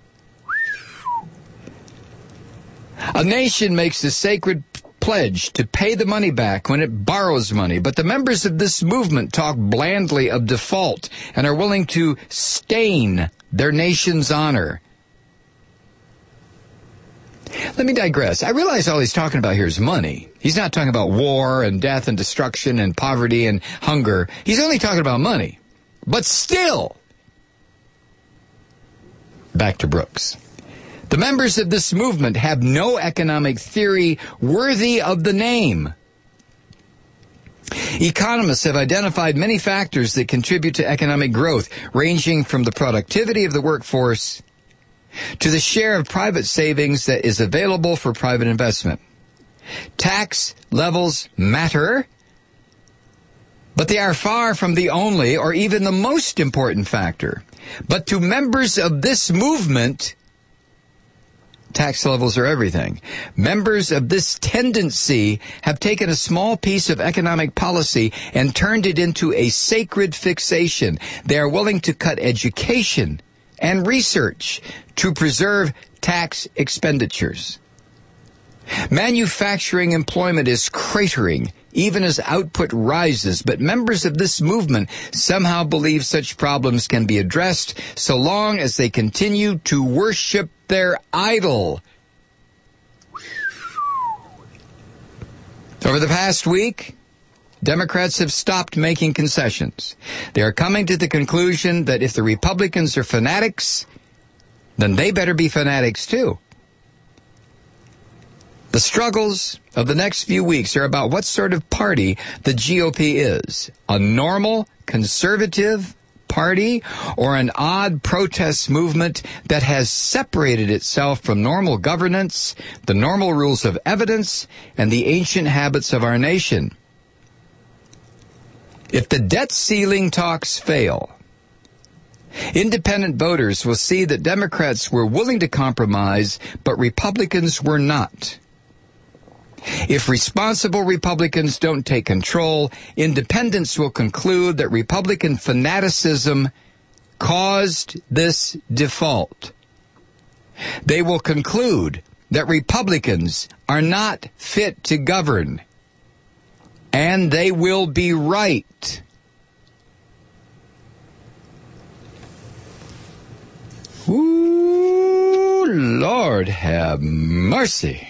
A nation makes a sacred pledge to pay the money back when it borrows money, but the members of this movement talk blandly of default and are willing to stain their nation's honor. Let me digress. I realize all he's talking about here is money. He's not talking about war and death and destruction and poverty and hunger. He's only talking about money. But still, back to Brooks. The members of this movement have no economic theory worthy of the name. Economists have identified many factors that contribute to economic growth, ranging from the productivity of the workforce to the share of private savings that is available for private investment. Tax levels matter, but they are far from the only or even the most important factor. But to members of this movement, tax levels are everything. Members of this tendency have taken a small piece of economic policy and turned it into a sacred fixation. They are willing to cut education and research to preserve tax expenditures. Manufacturing employment is cratering even as output rises, but members of this movement somehow believe such problems can be addressed so long as they continue to worship their idol. Over the past week, Democrats have stopped making concessions. They are coming to the conclusion that if the Republicans are fanatics, then they better be fanatics too. The struggles of the next few weeks are about what sort of party the GOP is. A normal, conservative party or an odd protest movement that has separated itself from normal governance, the normal rules of evidence, and the ancient habits of our nation. If the debt ceiling talks fail, independent voters will see that Democrats were willing to compromise, but Republicans were not. If responsible Republicans don't take control, independents will conclude that Republican fanaticism caused this default. They will conclude that Republicans are not fit to govern. And they will be right. Ooh, Lord have mercy.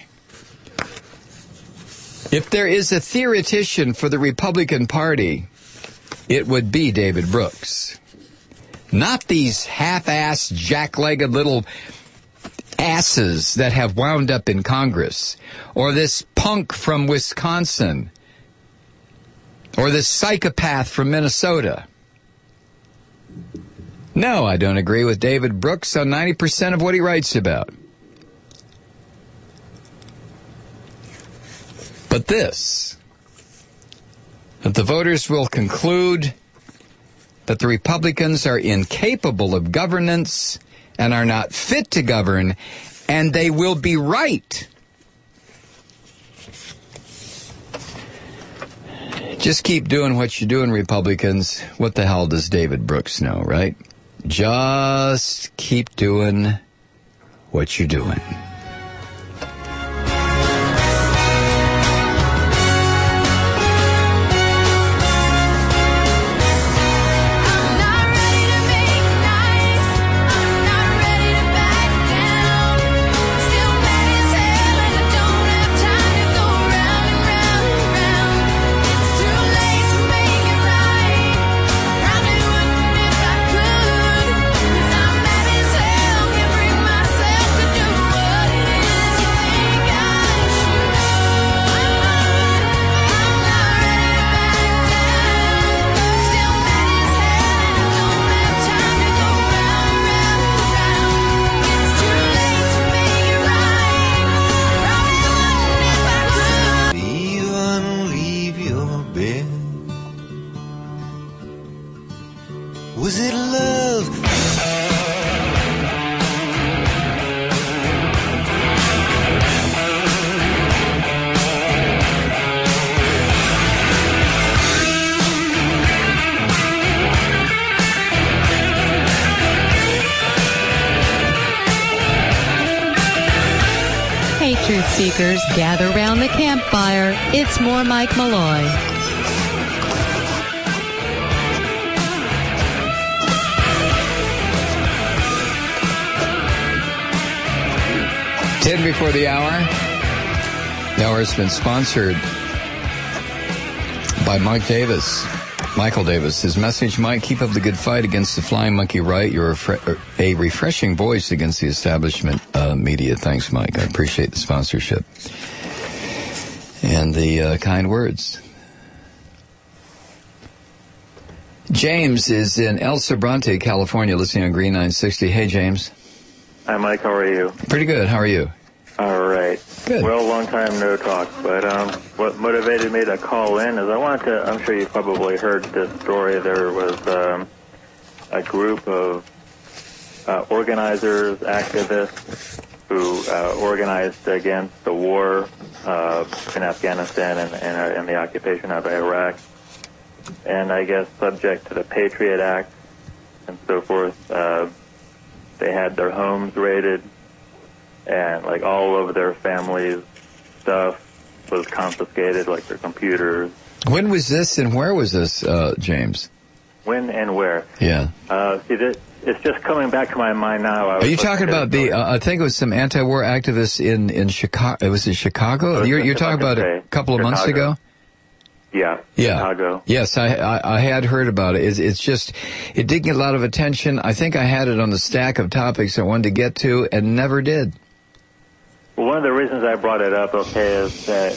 If there is a theoretician for the Republican Party, it would be David Brooks. Not these half-assed, jack-legged little asses that have wound up in Congress, or this punk from Wisconsin, or this psychopath from Minnesota. No, I don't agree with David Brooks on 90% of what he writes about. But this, that the voters will conclude that the Republicans are incapable of governance and are not fit to govern, and they will be right. Just keep doing what you're doing, Republicans. What the hell does David Brooks know, right? Just keep doing what you're doing. Was it love? Hey, truth seekers, gather round the campfire. It's more Mike Malloy. Before the hour. The hour has been sponsored by Michael Davis. His message, Mike, keep up the good fight against the flying monkey right. You're a refreshing voice against the establishment media. Thanks, Mike. I appreciate the sponsorship and the kind words. James is in El Sobrante, California, listening on Green 960. Hey, James. Hi, Mike. How are you? Pretty good. How are you? All right. Good. Well, long time no talk, but what motivated me to call in is I wanted to, I'm sure you probably heard this story. There was a group of organizers, activists who organized against the war in Afghanistan and the occupation of Iraq. And I guess subject to the Patriot Act and so forth, they had their homes raided, and like all of their family's stuff was confiscated, like their computers. When was this and where was this, James? When and where? Yeah. See, it's just coming back to my mind now. Are you talking about the, I think it was some anti-war activists in Chicago. Was it Chicago? You're talking about a couple of months ago? Yeah. Chicago. Yes, I had heard about it. It's just, it didn't get a lot of attention. I think I had it on the stack of topics I wanted to get to and never did. Well, one of the reasons I brought it up, is that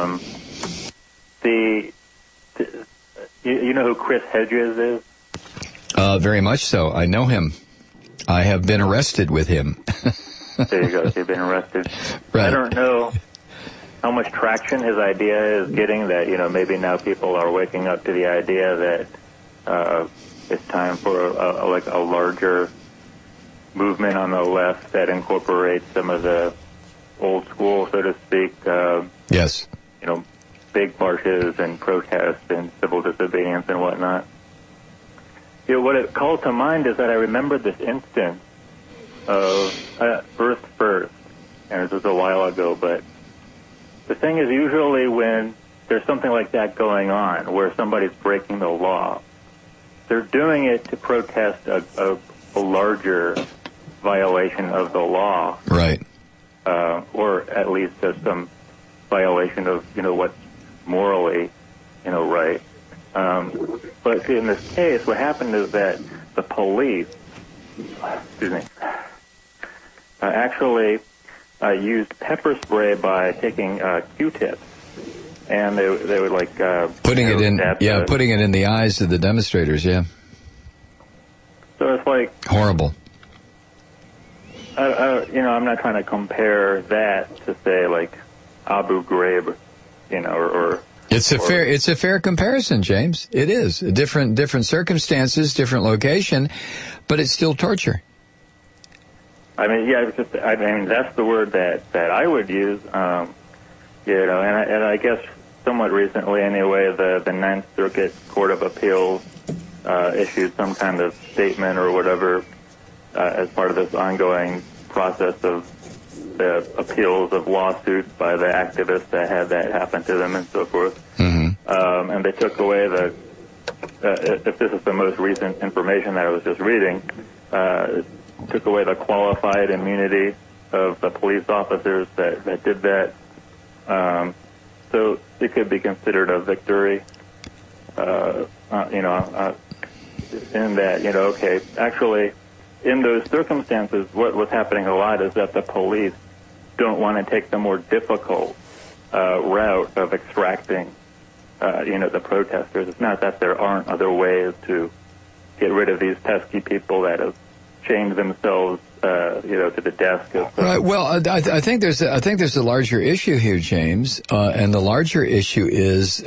you know who Chris Hedges is? Very much so. I know him. I have been arrested with him. There you go. You've been arrested. Right. I don't know how much traction his idea is getting, that, maybe now people are waking up to the idea that it's time for a larger movement on the left that incorporates some of the old school, so to speak. Yes. Big marches and protests and civil disobedience and whatnot. What it called to mind is that I remembered this instance of Earth First, and this was a while ago, but the thing is, usually when there's something like that going on, where somebody's breaking the law, they're doing it to protest a larger violation of the law. Right. Or at least some violation of, what's morally, right. But in this case, what happened is that the police, actually used pepper spray by taking Q-tips, and they would like putting it in the eyes of the demonstrators. Yeah. So it's like horrible. I'm not trying to compare that to say like Abu Ghraib, or. It's a fair comparison, James. It is different circumstances, different location, but it's still torture. I mean, yeah, that's the word that I would use, and I guess somewhat recently anyway, the Ninth Circuit Court of Appeals issued some kind of statement or whatever as part of this ongoing process of the appeals of lawsuits by the activists that had that happen to them and so forth. Mm-hmm. And they took away if this is the most recent information that I was just reading, took away the qualified immunity of the police officers that did that. So it could be considered a victory, in that, okay, actually, in those circumstances, what's happening a lot is that the police don't want to take the more difficult route of extracting, the protesters. It's not that there aren't other ways to get rid of these pesky people that have chained themselves, to the desk. Right. Well, I think there's a larger issue here, James, and the larger issue is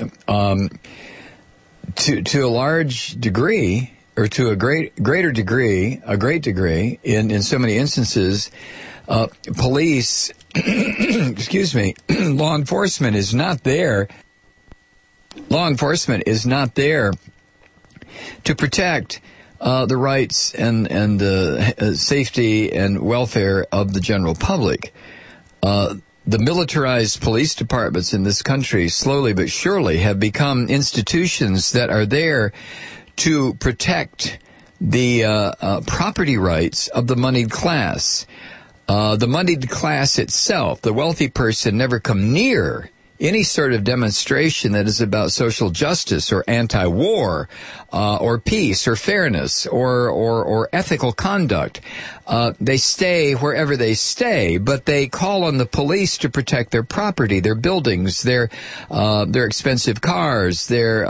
to a large degree, or to a great degree, in so many instances, police, excuse me, law enforcement is not there. Law enforcement is not there to protect the rights and the safety and welfare of the general public. The militarized police departments in this country, slowly but surely, have become institutions that are there to protect the property rights of the moneyed class. The moneyed class itself, the wealthy person, never come near any sort of demonstration that is about social justice or anti-war, or peace or fairness or ethical conduct. They stay wherever they stay, but they call on the police to protect their property, their buildings, their expensive cars, their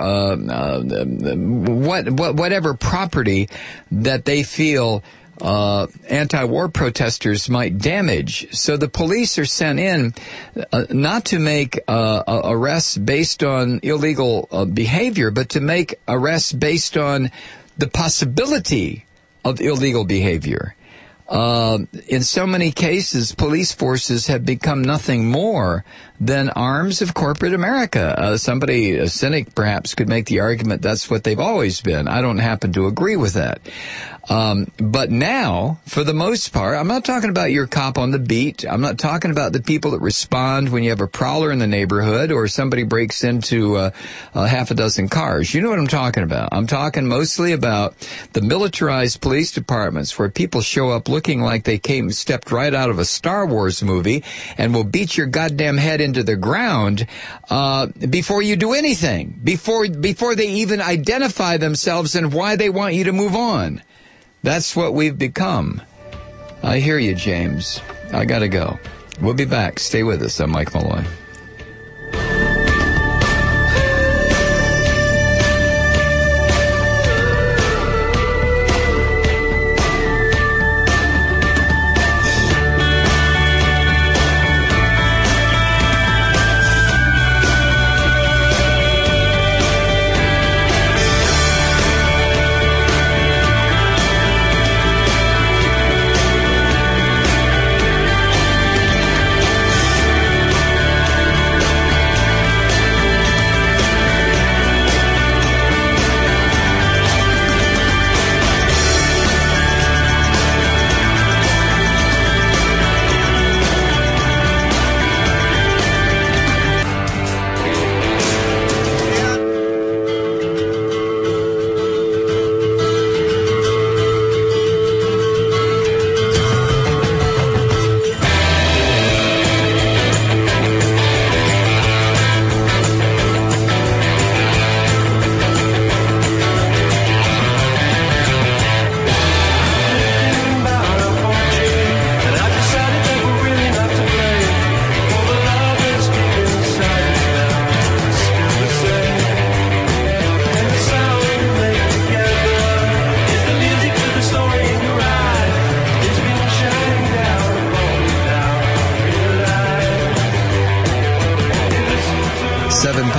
whatever property that they feel anti-war protesters might damage. So the police are sent in not to make arrests based on illegal behavior, but to make arrests based on the possibility of illegal behavior. In so many cases, police forces have become nothing more than arms of corporate America. A cynic perhaps could make the argument that's what they've always been. I don't happen to agree with that. But now, for the most part, I'm not talking about your cop on the beat. I'm not talking about the people that respond when you have a prowler in the neighborhood or somebody breaks into half a dozen cars. You know what I'm talking about. I'm talking mostly about the militarized police departments where people show up looking like they stepped right out of a Star Wars movie and will beat your goddamn head into the ground before you do anything, before they even identify themselves and why they want you to move on. That's what we've become. I hear you, James. I gotta go. We'll be back. Stay with us. I'm Mike Malloy.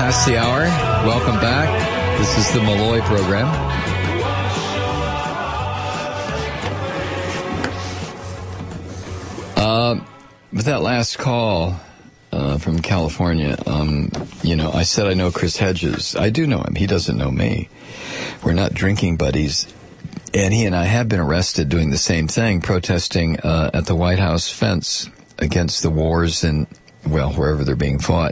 past the hour. Welcome back. This is the Malloy program. With that last call from California, I said I know Chris Hedges. I do know him. He doesn't know me. We're not drinking buddies. And he and I have been arrested doing the same thing, protesting at the White House fence against the wars and, wherever they're being fought.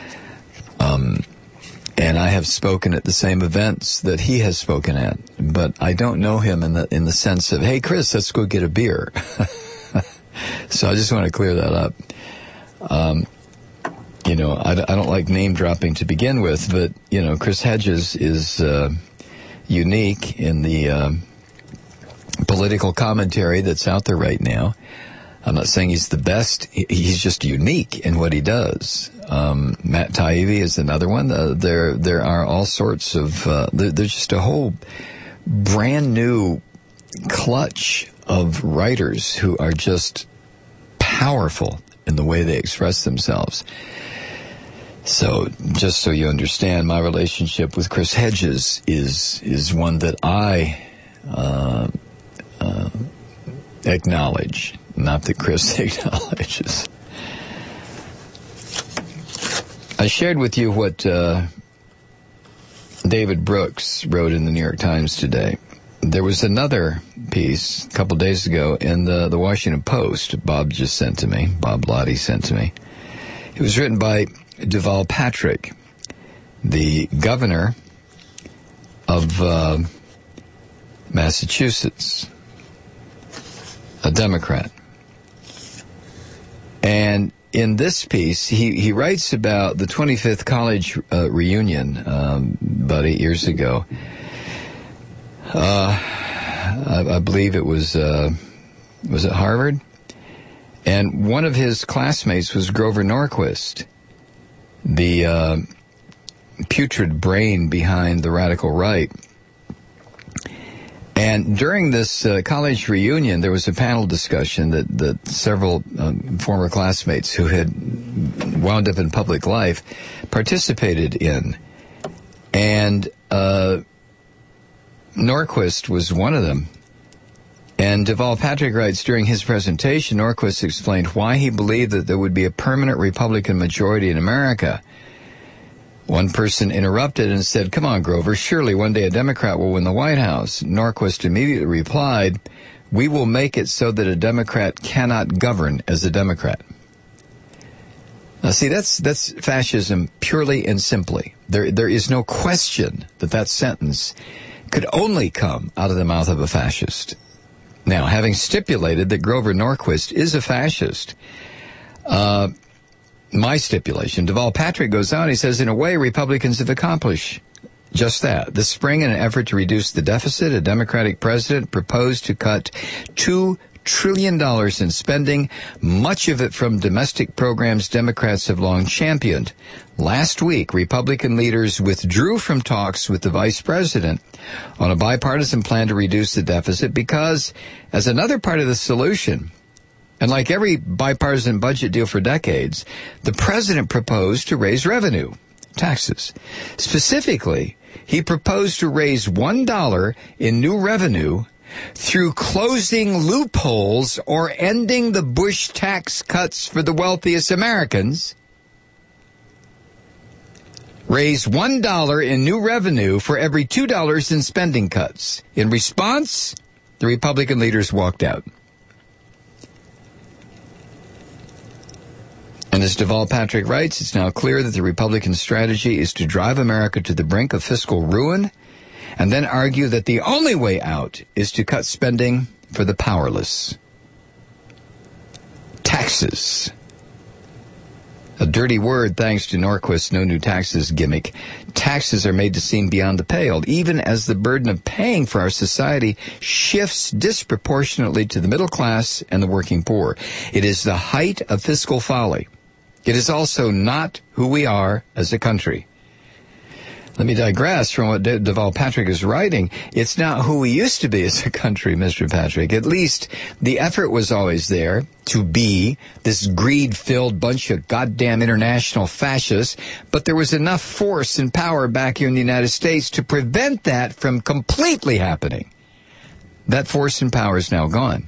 And I have spoken at the same events that he has spoken at, but I don't know him in the sense of, hey, Chris, let's go get a beer. So I just want to clear that up. I don't like name dropping to begin with, but, Chris Hedges is unique in the political commentary that's out there right now. I'm not saying he's the best. He's just unique in what he does. Matt Taibbi is another one. There are all sorts of, there's just a whole brand new clutch of writers who are just powerful in the way they express themselves. So, just so you understand, my relationship with Chris Hedges is one that I acknowledge, not that Chris acknowledges. I shared with you what David Brooks wrote in the New York Times today. There was another piece a couple days ago in the Washington Post. Bob Lottie sent to me. It was written by Deval Patrick, the governor of Massachusetts, a Democrat. And in this piece, he writes about the 25th college reunion about 8 years ago. I believe it was at Harvard? And one of his classmates was Grover Norquist, the putrid brain behind the radical right. And during this college reunion, there was a panel discussion that several former classmates who had wound up in public life participated in. And Norquist was one of them. And Deval Patrick writes, during his presentation, Norquist explained why he believed that there would be a permanent Republican majority in America. One person interrupted and said, come on, Grover, surely one day a Democrat will win the White House. Norquist immediately replied, we will make it so that a Democrat cannot govern as a Democrat. Now, see, that's fascism purely and simply. There is no question that sentence could only come out of the mouth of a fascist. Now, having stipulated that Grover Norquist is a fascist, my stipulation, Deval Patrick goes on, he says, in a way, Republicans have accomplished just that. This spring, in an effort to reduce the deficit, a Democratic president proposed to cut $2 trillion in spending, much of it from domestic programs Democrats have long championed. Last week, Republican leaders withdrew from talks with the vice president on a bipartisan plan to reduce the deficit because, as another part of the solution, and like every bipartisan budget deal for decades, the president proposed to raise revenue, taxes. Specifically, he proposed to raise $1 in new revenue through closing loopholes or ending the Bush tax cuts for the wealthiest Americans. Raise $1 in new revenue for every $2 in spending cuts. In response, the Republican leaders walked out. And as Deval Patrick writes, it's now clear that the Republican strategy is to drive America to the brink of fiscal ruin and then argue that the only way out is to cut spending for the powerless. Taxes. A dirty word thanks to Norquist's no new taxes gimmick. Taxes are made to seem beyond the pale, even as the burden of paying for our society shifts disproportionately to the middle class and the working poor. It is the height of fiscal folly. It is also not who we are as a country. Let me digress from what Deval Patrick is writing. It's not who we used to be as a country, Mr. Patrick. At least the effort was always there to be this greed-filled bunch of goddamn international fascists, but there was enough force and power back here in the United States to prevent that from completely happening. That force and power is now gone.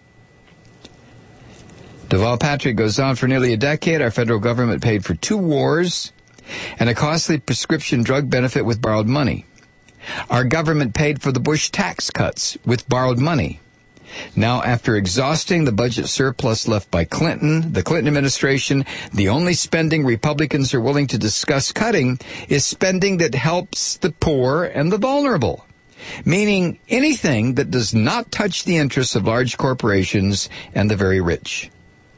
Deval Patrick goes on, for nearly a decade, our federal government paid for 2 wars and a costly prescription drug benefit with borrowed money. Our government paid for the Bush tax cuts with borrowed money. Now, after exhausting the budget surplus left by the Clinton administration, the only spending Republicans are willing to discuss cutting is spending that helps the poor and the vulnerable, meaning anything that does not touch the interests of large corporations and the very rich.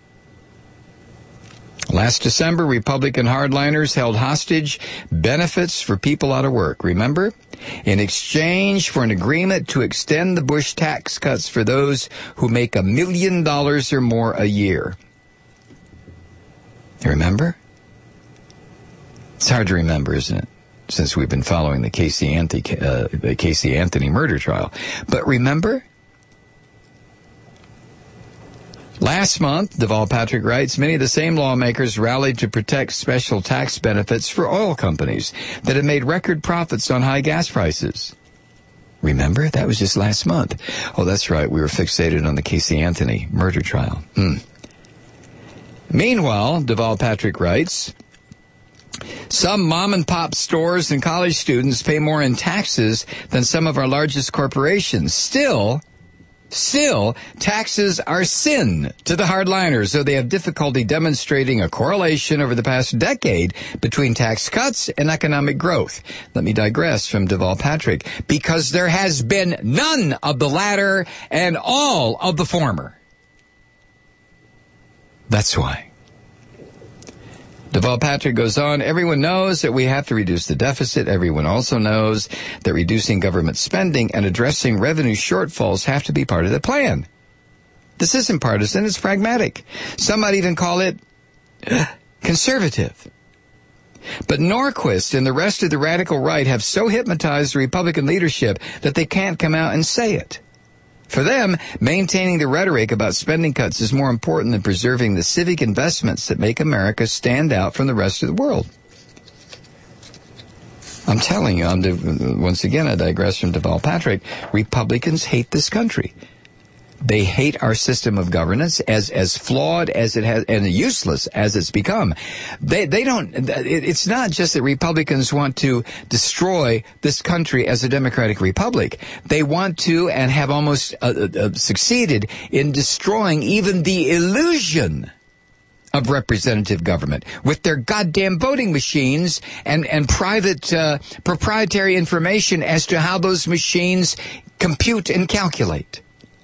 Last December, Republican hardliners held hostage benefits for people out of work. Remember? In exchange for an agreement to extend the Bush tax cuts for those who make $1 million or more a year. You remember? It's hard to remember, isn't it? Since we've been following the Casey Anthony murder trial. But remember? Last month, Deval Patrick writes, many of the same lawmakers rallied to protect special tax benefits for oil companies that have made record profits on high gas prices. Remember? That was just last month. Oh, that's right. We were fixated on the Casey Anthony murder trial. Meanwhile, Deval Patrick writes, some mom-and-pop stores and college students pay more in taxes than some of our largest corporations. Still, taxes are sin to the hardliners, so they have difficulty demonstrating a correlation over the past decade between tax cuts and economic growth. Let me digress from Deval Patrick, because there has been none of the latter and all of the former. That's why. Deval Patrick goes on, everyone knows that we have to reduce the deficit. Everyone also knows that reducing government spending and addressing revenue shortfalls have to be part of the plan. This isn't partisan, it's pragmatic. Some might even call it conservative. But Norquist and the rest of the radical right have so hypnotized the Republican leadership that they can't come out and say it. For them, maintaining the rhetoric about spending cuts is more important than preserving the civic investments that make America stand out from the rest of the world. I'm telling you, once again, I digress from Deval Patrick, Republicans hate this country. They hate our system of governance as flawed as it has and useless as it's become. They don't, it's not just that Republicans want to destroy this country as a democratic republic. They want to and have almost succeeded in destroying even the illusion of representative government with their goddamn voting machines and private proprietary information as to how those machines compute and calculate.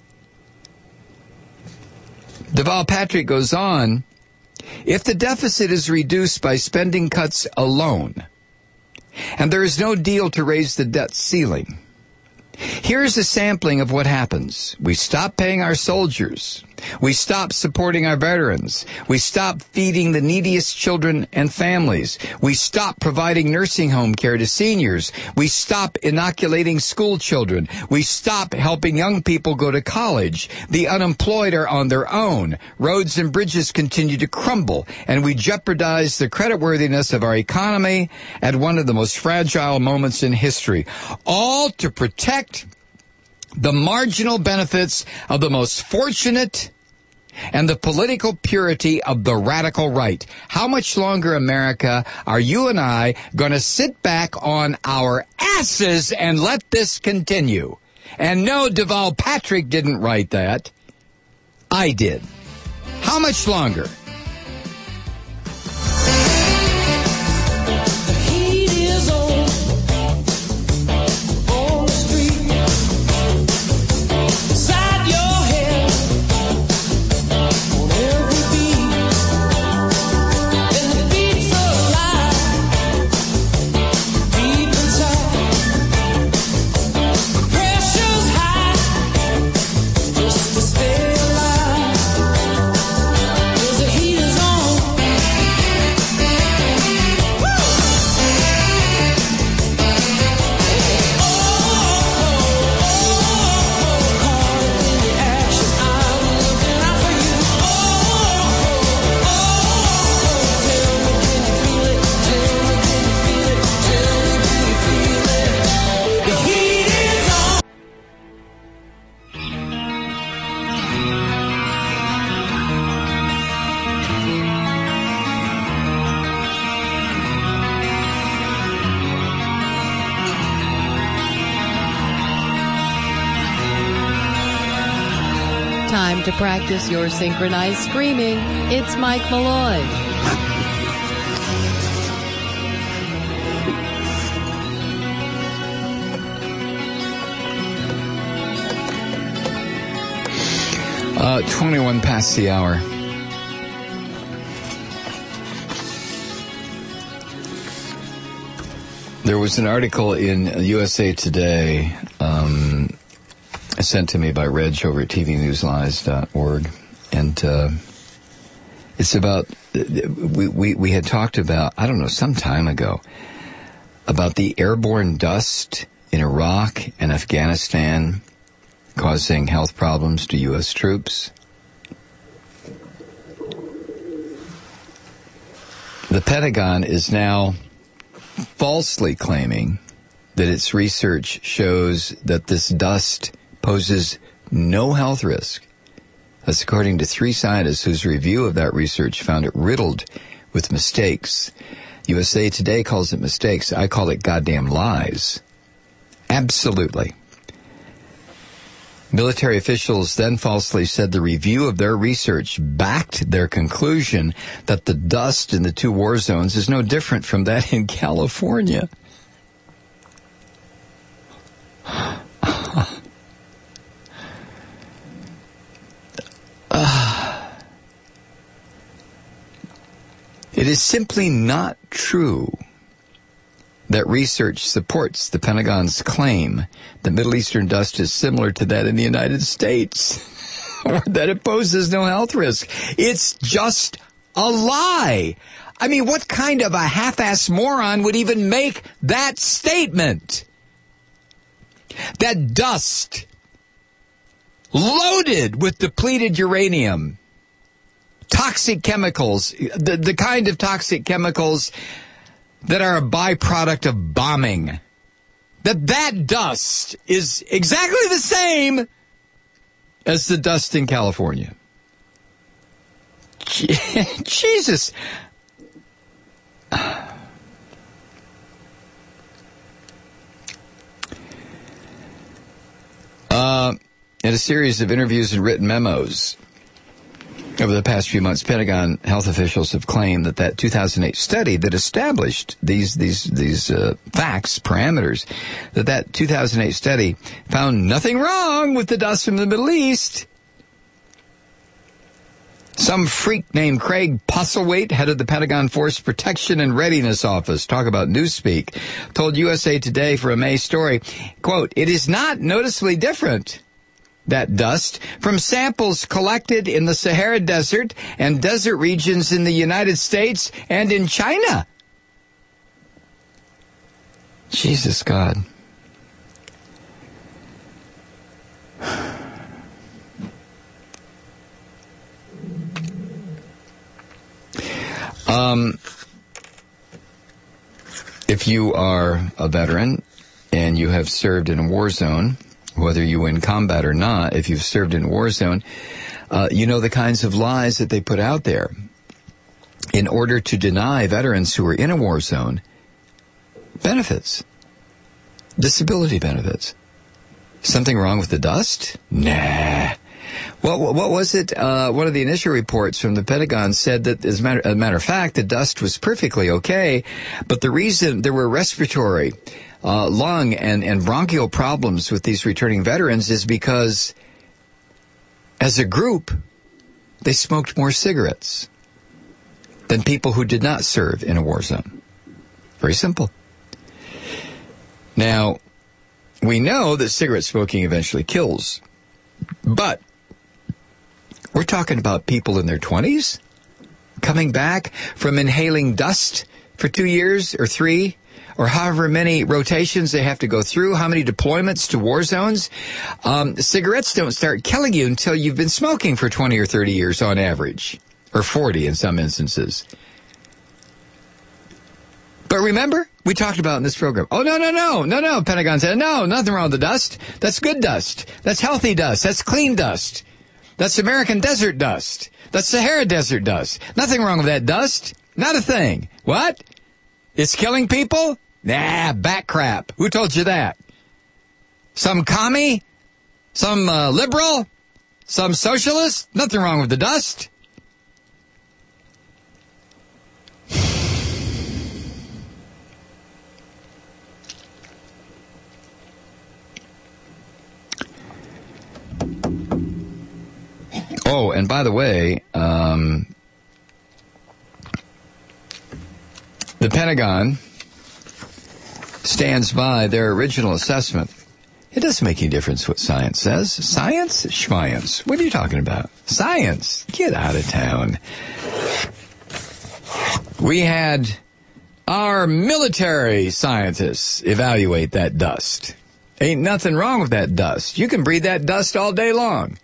Deval Patrick goes on, if the deficit is reduced by spending cuts alone, and there is no deal to raise the debt ceiling, here's a sampling of what happens. We stop paying our soldiers. We stop supporting our veterans. We stop feeding the neediest children and families. We stop providing nursing home care to seniors. We stop inoculating school children. We stop helping young people go to college. The unemployed are on their own. Roads and bridges continue to crumble, and we jeopardize the creditworthiness of our economy at one of the most fragile moments in history. All to protect the marginal benefits of the most fortunate and the political purity of the radical right. How much longer, America, are you and I going to sit back on our asses and let this continue? And no, Deval Patrick didn't write that. I did. How much longer? There's a to practice your synchronized screaming. It's Mike Malloy. Uh, 21 past the hour. There was an article in USA Today sent to me by Reg over at tvnewslies.org, and it's about, we had talked about, I don't know, some time ago, about the airborne dust in Iraq and Afghanistan causing health problems to U.S. troops. The Pentagon is now falsely claiming that its research shows that this dust poses no health risk. That's according to 3 scientists whose review of that research found it riddled with mistakes. USA Today calls it mistakes. I call it goddamn lies. Absolutely. Military officials then falsely said the review of their research backed their conclusion that the dust in the 2 war zones is no different from that in California. It is simply not true that research supports the Pentagon's claim that Middle Eastern dust is similar to that in the United States, or that it poses no health risk. It's just a lie. I mean, what kind of a half-ass moron would even make that statement? That dust, loaded with depleted uranium, toxic chemicals, the kind of toxic chemicals that are a byproduct of bombing, that dust is exactly the same as the dust in California. Jesus. In a series of interviews and written memos over the past few months, Pentagon health officials have claimed that 2008 study that established these facts, parameters, that 2008 study found nothing wrong with the dust from the Middle East. Some freak named Craig Postlethwaite, head of the Pentagon Force Protection and Readiness Office, talk about newspeak, told USA Today for a May story, quote, "It is not noticeably different, that dust, from samples collected in the Sahara Desert and desert regions in the United States and in China." Jesus God. If you are a veteran and you have served in a war zone, whether you in combat or not, if you've served in a war zone, you know the kinds of lies that they put out there in order to deny veterans who are in a war zone benefits, disability benefits. Something wrong with the dust? Nah. Well, what was it? One of the initial reports from the Pentagon said that, as a matter of fact, the dust was perfectly okay, but the reason there were respiratory, lung and bronchial problems with these returning veterans is because, as a group, they smoked more cigarettes than people who did not serve in a war zone. Very simple. Now, we know that cigarette smoking eventually kills, but we're talking about people in their 20s coming back from inhaling dust for 2 years or 3, or however many rotations they have to go through, how many deployments to war zones. Cigarettes don't start killing you until you've been smoking for 20 or 30 years on average, or 40 in some instances. But remember, we talked about in this program, no, Pentagon said, no, nothing wrong with the dust. That's good dust. That's healthy dust. That's clean dust. That's American desert dust. That's Sahara desert dust. Nothing wrong with that dust. Not a thing. What? It's killing people? Nah, back crap. Who told you that? Some commie? Some liberal? Some socialists? Nothing wrong with the dust. Oh, and by the way, the Pentagon stands by their original assessment. It doesn't make any difference what science says. Science? Schmience. What are you talking about? Science? Get out of town. We had our military scientists evaluate that dust. Ain't nothing wrong with that dust. You can breathe that dust all day long.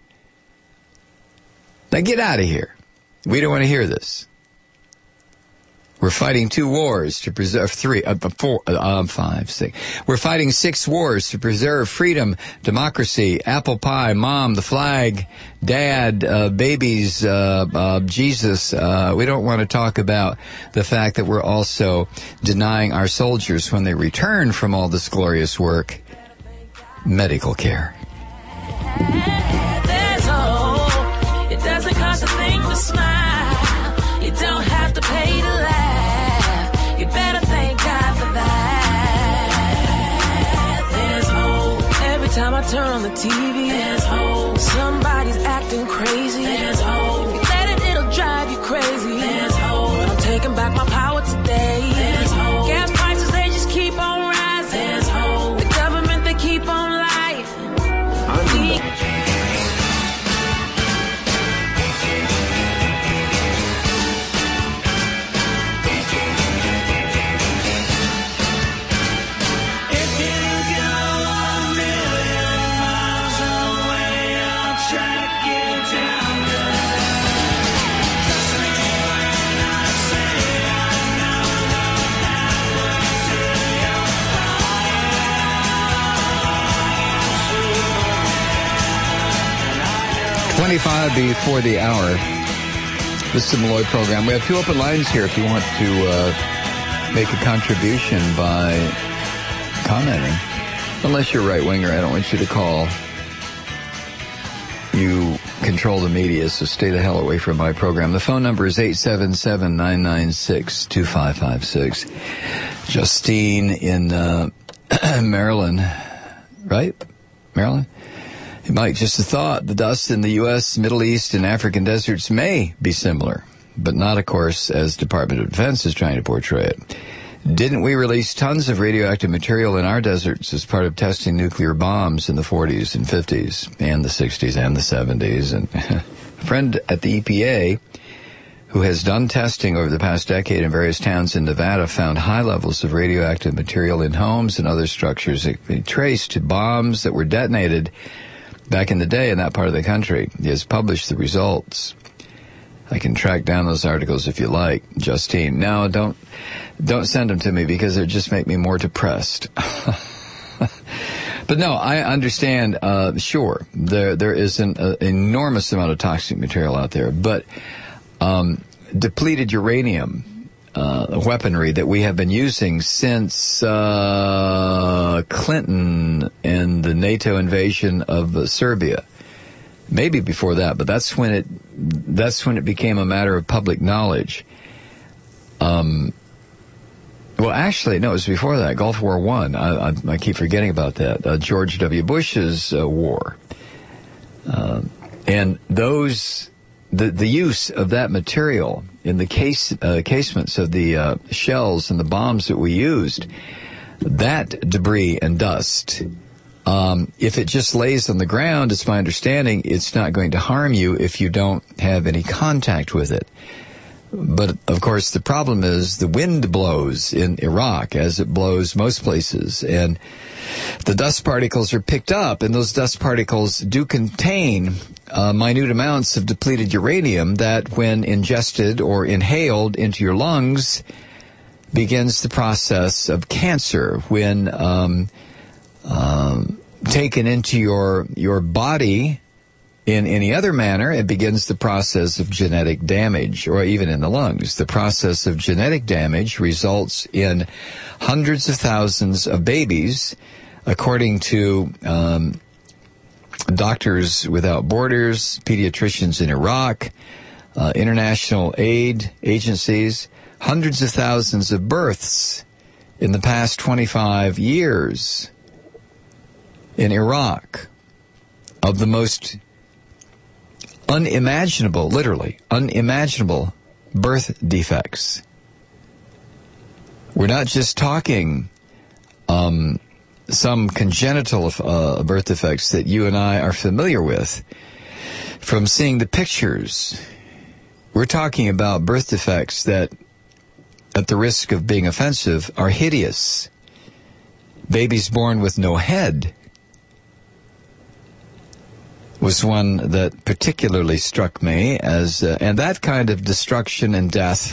Now get out of here. We don't want to hear this. We're fighting 2 wars to preserve 5, 6. We're fighting 6 wars to preserve freedom, democracy, apple pie, mom, the flag, dad, babies, Jesus. We don't want to talk about the fact that we're also denying our soldiers, when they return from all this glorious work, medical care. There's hope. It doesn't cost a thing to smile. You don't have to pay to laugh. You better thank God for that. There's hope. Every time I turn on the TV, there's hope. Somebody's acting crazy. There's hope. You let it, it'll drive you crazy. There's hope. I'm taking back my power today. There's hope. Gas prices, they just keep on rising. There's hope. The government, they keep on lying. Before the hour. This is the Malloy program. We have 2 open lines here if you want to make a contribution by commenting. Unless you're right-winger, I don't want you to call. You control the media, so stay the hell away from my program. The phone number is 877-996-2556. Justine in Maryland, right? Maryland? Mike, just a thought. The dust in the U.S., Middle East, and African deserts may be similar, but not, of course, as Department of Defense is trying to portray it. Didn't we release tons of radioactive material in our deserts as part of testing nuclear bombs in the 40s and 50s and the 60s and the 70s? And a friend at the EPA who has done testing over the past decade in various towns in Nevada found high levels of radioactive material in homes and other structures that can be traced to bombs that were detonated back in the day in that part of the country. He has published the results. I can track down those articles if you like, Justine. No, don't send them to me because they just make me more depressed. But no, I understand, sure, there is an enormous amount of toxic material out there, but depleted uranium weaponry that we have been using since Clinton and the NATO invasion of Serbia. Maybe before that, but that's when it became a matter of public knowledge. Well, actually, no, it was before that. Gulf War I. I keep forgetting about that. George W. Bush's war, and the use of that material in the casements of the shells and the bombs that we used, that debris and dust, if it just lays on the ground, it's my understanding, it's not going to harm you if you don't have any contact with it. But, of course, the problem is the wind blows in Iraq, as it blows most places, and the dust particles are picked up, and those dust particles do contain minute amounts of depleted uranium that, when ingested or inhaled into your lungs, begins the process of cancer. When taken into your body in any other manner, it begins the process of genetic damage, or even in the lungs. The process of genetic damage results in hundreds of thousands of babies, according to Doctors Without Borders, pediatricians in Iraq, international aid agencies, hundreds of thousands of births in the past 25 years in Iraq of the most unimaginable, literally unimaginable birth defects. We're not just talking some congenital birth defects that you and I are familiar with from seeing the pictures. We're talking about birth defects that, at the risk of being offensive, are hideous. Babies born with no head was one that particularly struck me as, and that kind of destruction and death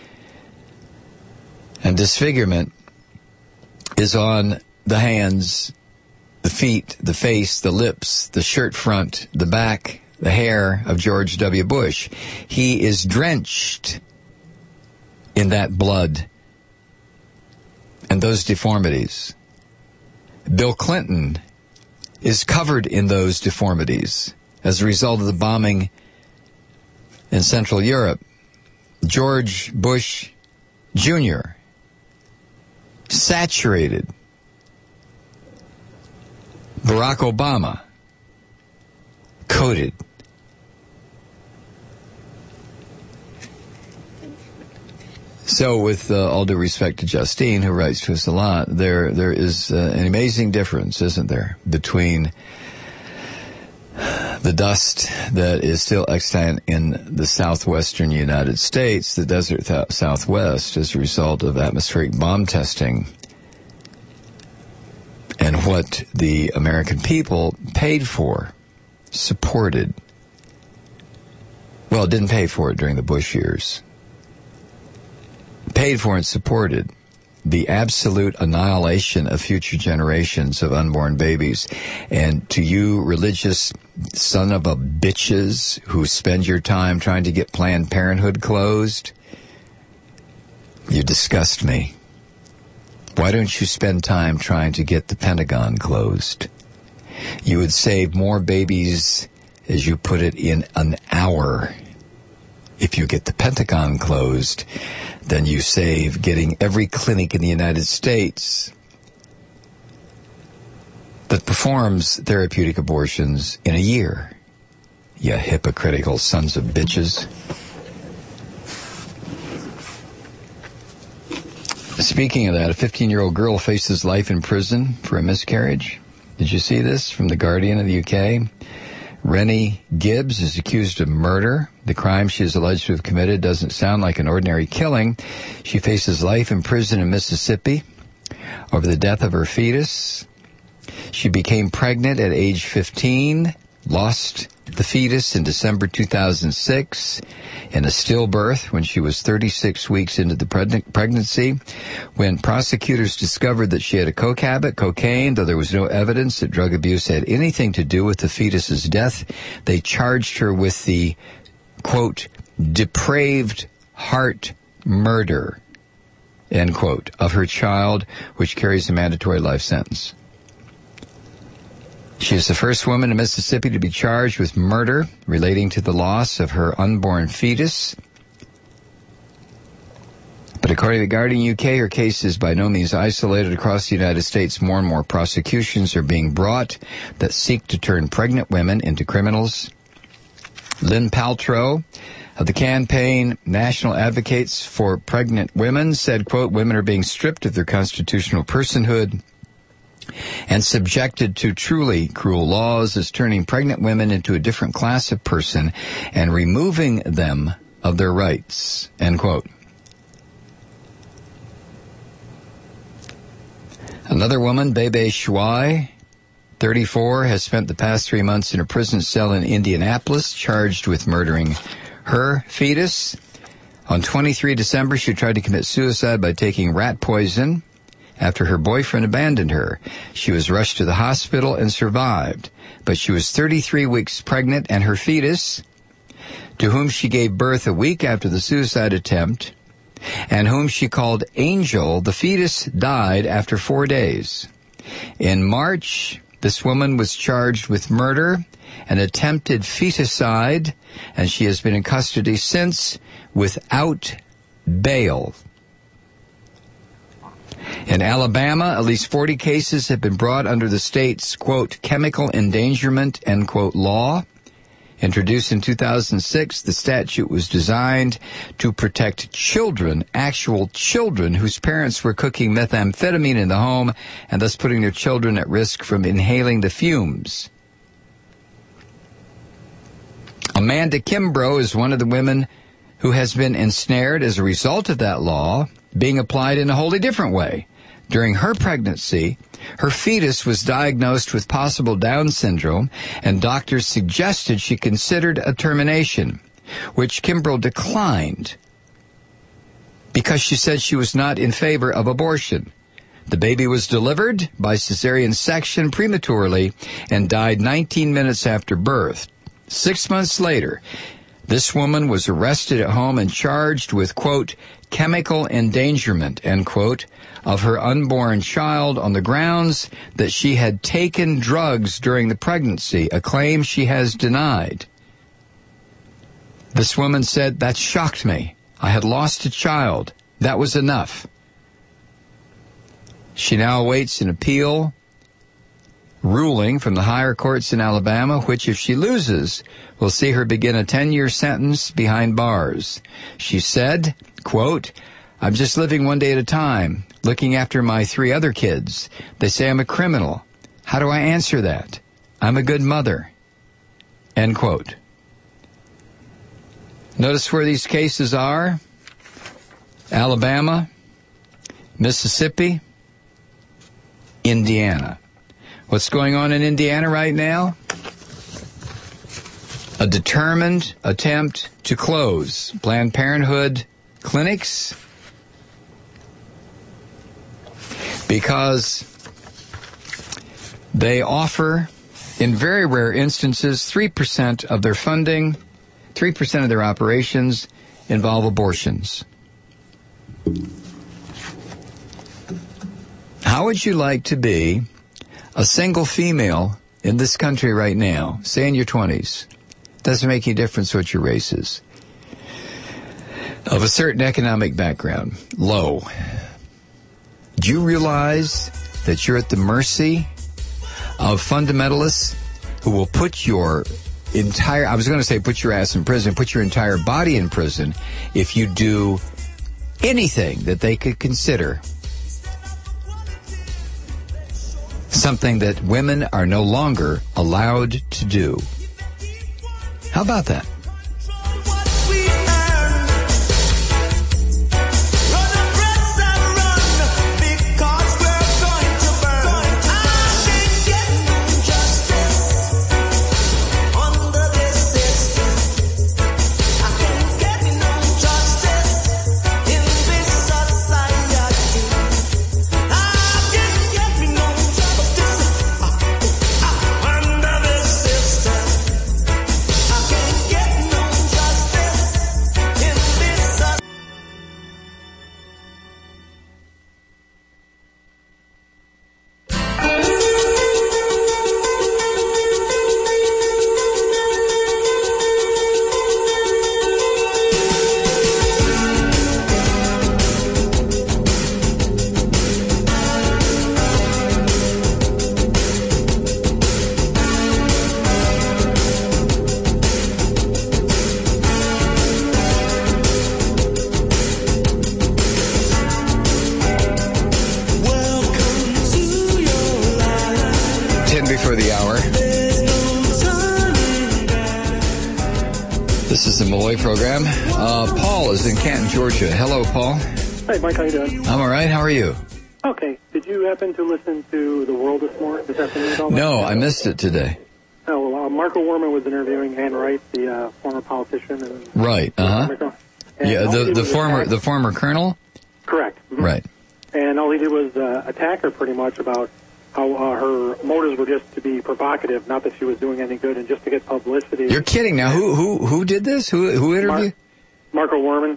and disfigurement is on the hands, the feet, the face, the lips, the shirt front, the back, the hair of George W. Bush. He is drenched in that blood and those deformities. Bill Clinton is covered in those deformities as a result of the bombing in Central Europe. George Bush Jr. saturated. Barack Obama coated. So, with all due respect to Justine, who writes to us a lot, there is an amazing difference, isn't there, between the dust that is still extant in the southwestern United States, the desert southwest, as a result of atmospheric bomb testing, and what the American people paid for, supported. Well, didn't pay for it during the Bush years. Paid for and supported the absolute annihilation of future generations of unborn babies. And to you religious son of a bitches who spend your time trying to get Planned Parenthood closed, you disgust me. Why don't you spend time trying to get the Pentagon closed? You would save more babies, as you put it, in an hour if you get the Pentagon closed than you save getting every clinic in the United States that performs therapeutic abortions in a year. You hypocritical sons of bitches. Speaking of that, a 15-year-old girl faces life in prison for a miscarriage. Did you see this from The Guardian of the UK? Rennie Gibbs is accused of murder. The crime she is alleged to have committed doesn't sound like an ordinary killing. She faces life in prison in Mississippi over the death of her fetus. She became pregnant at age 15, lost the fetus in December 2006 in a stillbirth when she was 36 weeks into the pregnancy. When prosecutors discovered that she had a coke habit, cocaine, though there was no evidence that drug abuse had anything to do with the fetus's death, they charged her with the, quote, depraved heart murder, end quote, of her child, which carries a mandatory life sentence. She is the first woman in Mississippi to be charged with murder relating to the loss of her unborn fetus. But according to The Guardian UK, her case is by no means isolated. Across the United States, more and more prosecutions are being brought that seek to turn pregnant women into criminals. Lynn Paltrow of the campaign National Advocates for Pregnant Women said, quote, women are being stripped of their constitutional personhood and subjected to truly cruel laws is turning pregnant women into a different class of person and removing them of their rights, end quote. Another woman, Bebe Shuai, 34, has spent the past 3 months in a prison cell in Indianapolis, charged with murdering her fetus. On 23 December, she tried to commit suicide by taking rat poison after her boyfriend abandoned her. She was rushed to the hospital and survived, but she was 33 weeks pregnant, and her fetus, to whom she gave birth a week after the suicide attempt, and whom she called Angel, the fetus died after 4 days. In March This woman was charged with murder and attempted feticide, and she has been in custody since without bail. In Alabama, at least 40 cases have been brought under the state's, quote, chemical endangerment, end quote, law. Introduced in 2006, the statute was designed to protect children, actual children, whose parents were cooking methamphetamine in the home and thus putting their children at risk from inhaling the fumes. Amanda Kimbrough is one of the women who has been ensnared as a result of that law being applied in a wholly different way. During her pregnancy, her fetus was diagnosed with possible Down syndrome, and doctors suggested she considered a termination, which Kimbrough declined because she said she was not in favor of abortion. The baby was delivered by cesarean section prematurely and died 19 minutes after birth. 6 months later, this woman was arrested at home and charged with, quote, chemical endangerment, end quote, of her unborn child on the grounds that she had taken drugs during the pregnancy, a claim she has denied. This woman said, that shocked me. I had lost a child. That was enough. She now awaits an appeal ruling from the higher courts in Alabama, which, if she loses, will see her begin a 10-year sentence behind bars. She said, quote, I'm just living one day at a time, looking after my 3 other kids. They say I'm a criminal. How do I answer that? I'm a good mother. End quote. Notice where these cases are. Alabama, Mississippi, Indiana. What's going on in Indiana right now? A determined attempt to close Planned Parenthood clinics because they offer, in very rare instances, 3% of their funding, 3% of their operations involve abortions. How would you like to be a single female in this country right now, say in your 20s, doesn't make any difference what your race is, of a certain economic background, low? Do you realize that you're at the mercy of fundamentalists who will put your entire, I was going to say put your ass in prison, put your entire body in prison if you do anything that they could consider something that women are no longer allowed to do? How about that? Program. Paul is in Canton, Georgia. Hello, Paul. Hey, Mike, how you doing? I'm all right. How are you? Okay. Did you happen to listen to The World this afternoon? No, I missed it today. Oh, well, Marco Werman was interviewing Ann Wright, the former politician. And right. Yeah, the former colonel. Correct. Mm-hmm. Right. And all he did was attack her pretty much about how her motives were just to be provocative, not that she was doing any good, and just to get publicity. You're kidding now? Who did this? Who interviewed? Marco Werman.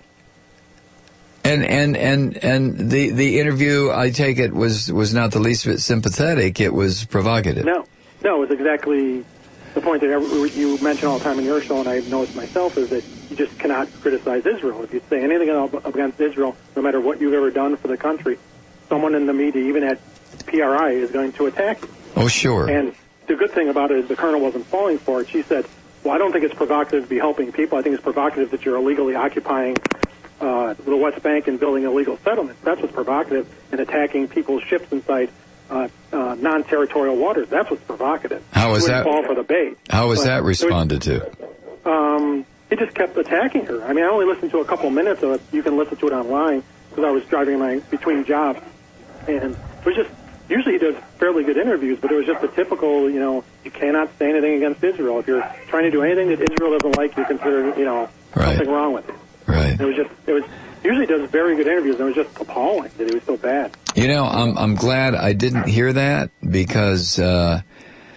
And the interview, I take it, was not the least bit sympathetic. It was provocative. No, No, it's exactly the point that you mention all the time in your show, and I've noticed myself, is that you just cannot criticize Israel. If you say anything against Israel, no matter what you've ever done for the country, someone in the media, even at PRI, is going to attack you. Oh, sure. And the good thing about it is the colonel wasn't falling for it. She said, well, I don't think it's provocative to be helping people. I think it's provocative that you're illegally occupying the West Bank and building illegal settlements. That's what's provocative, and attacking people's ships inside non-territorial waters. That's what's provocative. How was that? Fall for the bait. How was that responded to? He just kept attacking her. I mean, I only listened to a couple minutes of it. You can listen to it online because I was driving between jobs, and it was just. Usually he does fairly good interviews, but it was just the typical, you cannot say anything against Israel. If you're trying to do anything that Israel doesn't like, you consider, something wrong with it. Right. It usually does very good interviews, and it was just appalling that he was so bad. I'm glad I didn't hear that because, I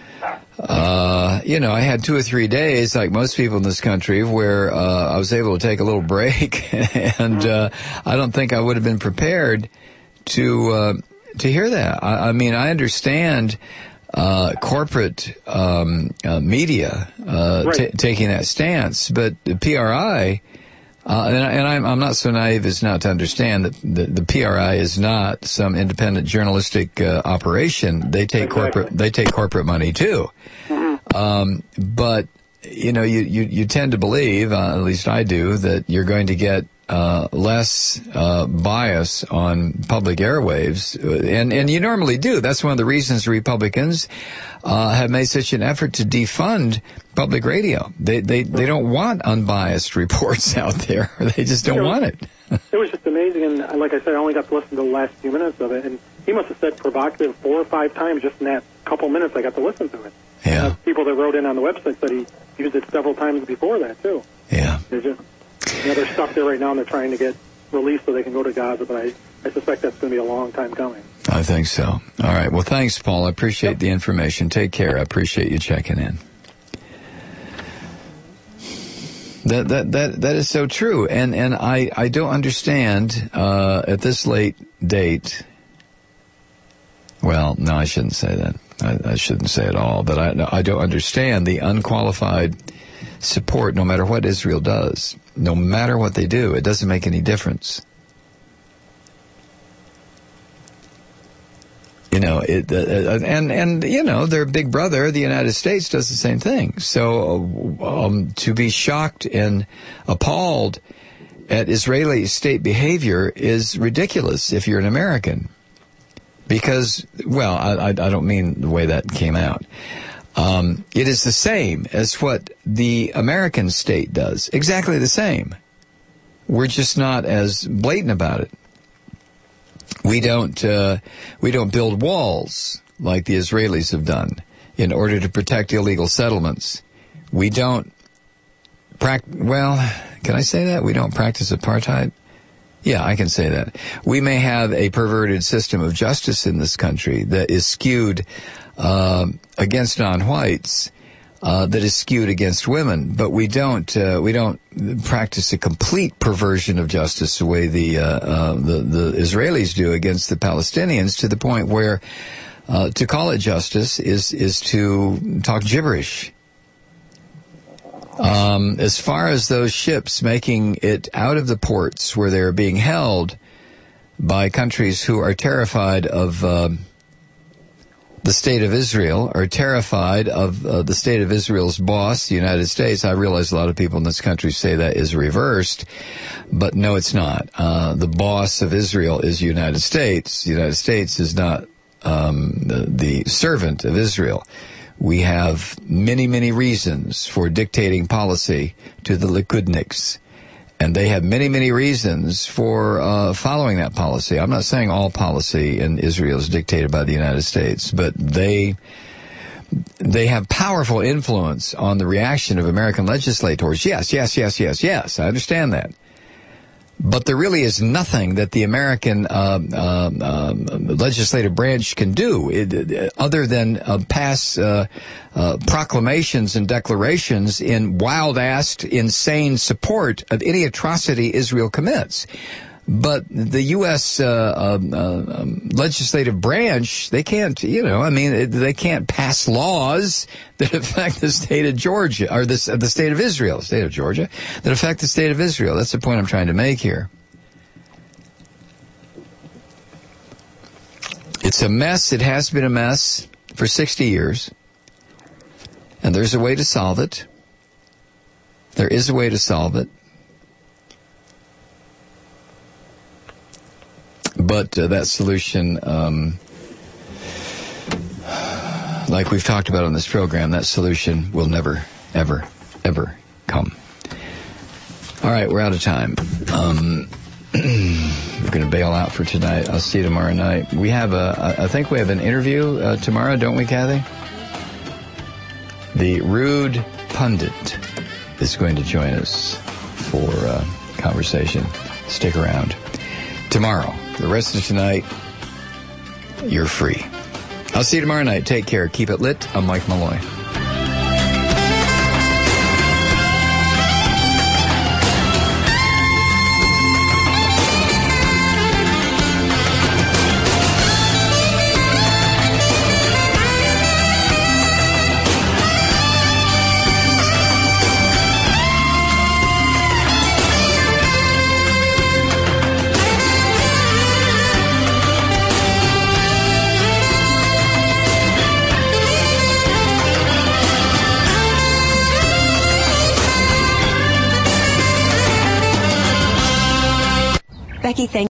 had 2 or 3 days, like most people in this country, where I was able to take a little break, and I don't think I would have been prepared to hear that. I mean, I understand corporate media taking that stance, but the PRI, and I'm not so naive as not to understand that the PRI is not some independent journalistic operation. They take corporate money too. But you tend to believe, at least I do, that you're going to get less bias on public airwaves, and you normally do. That's one of the reasons Republicans have made such an effort to defund public radio. They don't want unbiased reports out there. They just don't want it. It was just amazing, and like I said, I only got to listen to the last few minutes of it, and he must have said provocative 4 or 5 times just in that couple minutes I got to listen to it. Yeah. People that wrote in on the website said he used it several times before that too. Yeah. They're stuck there right now, and they're trying to get released so they can go to Gaza, but I suspect that's going to be a long time coming. I think so. All right. Well, thanks, Paul. I appreciate the information. Take care. I appreciate you checking in. That is so true. And I don't understand, at this late date. Well, no, I shouldn't say that. I shouldn't say it all, but I don't understand the unqualified support, no matter what Israel does, no matter what they do. It doesn't make any difference. Their big brother, the United States, does the same thing. So to be shocked and appalled at Israeli state behavior is ridiculous if you're an American. Because, well, I don't mean the way that came out. It is the same as what the American state does. Exactly the same. We're just not as blatant about it. We don't build walls like the Israelis have done in order to protect illegal settlements. We don't can I say that? We don't practice apartheid? Yeah, I can say that. We may have a perverted system of justice in this country that is skewed against non-whites, that is skewed against women, but we don't practice a complete perversion of justice the way the Israelis do against the Palestinians, to the point where to call it justice is to talk gibberish. As far as those ships making it out of the ports where they're being held by countries who are terrified of the state of Israel, are terrified of the state of Israel's boss, the United States. I realize a lot of people in this country say that is reversed, but no, it's not. The boss of Israel is the United States. The United States is not the servant of Israel. We have many, many reasons for dictating policy to the Likudniks, and they have many, many reasons for following that policy. I'm not saying all policy in Israel is dictated by the United States, but they have powerful influence on the reaction of American legislators. Yes, I understand that. But there really is nothing that the American legislative branch can do other than pass proclamations and declarations in wild-assed, insane support of any atrocity Israel commits. But the U.S. Legislative branch, they can't, they can't pass laws that affect the state of Georgia, or the state of Israel, state of Georgia, that affect the state of Israel. That's the point I'm trying to make here. It's a mess. It has been a mess for 60 years. And there's a way to solve it. There is a way to solve it. But that solution, like we've talked about on this program, that solution will never, ever, ever come. All right, we're out of time. We're going to bail out for tonight. I'll see you tomorrow night. We have I think we have an interview tomorrow, don't we, Kathy? The Rude Pundit is going to join us for conversation. Stick around. Tomorrow, the rest of tonight, you're free. I'll see you tomorrow night. Take care. Keep it lit. I'm Mike Malloy. Becky, thank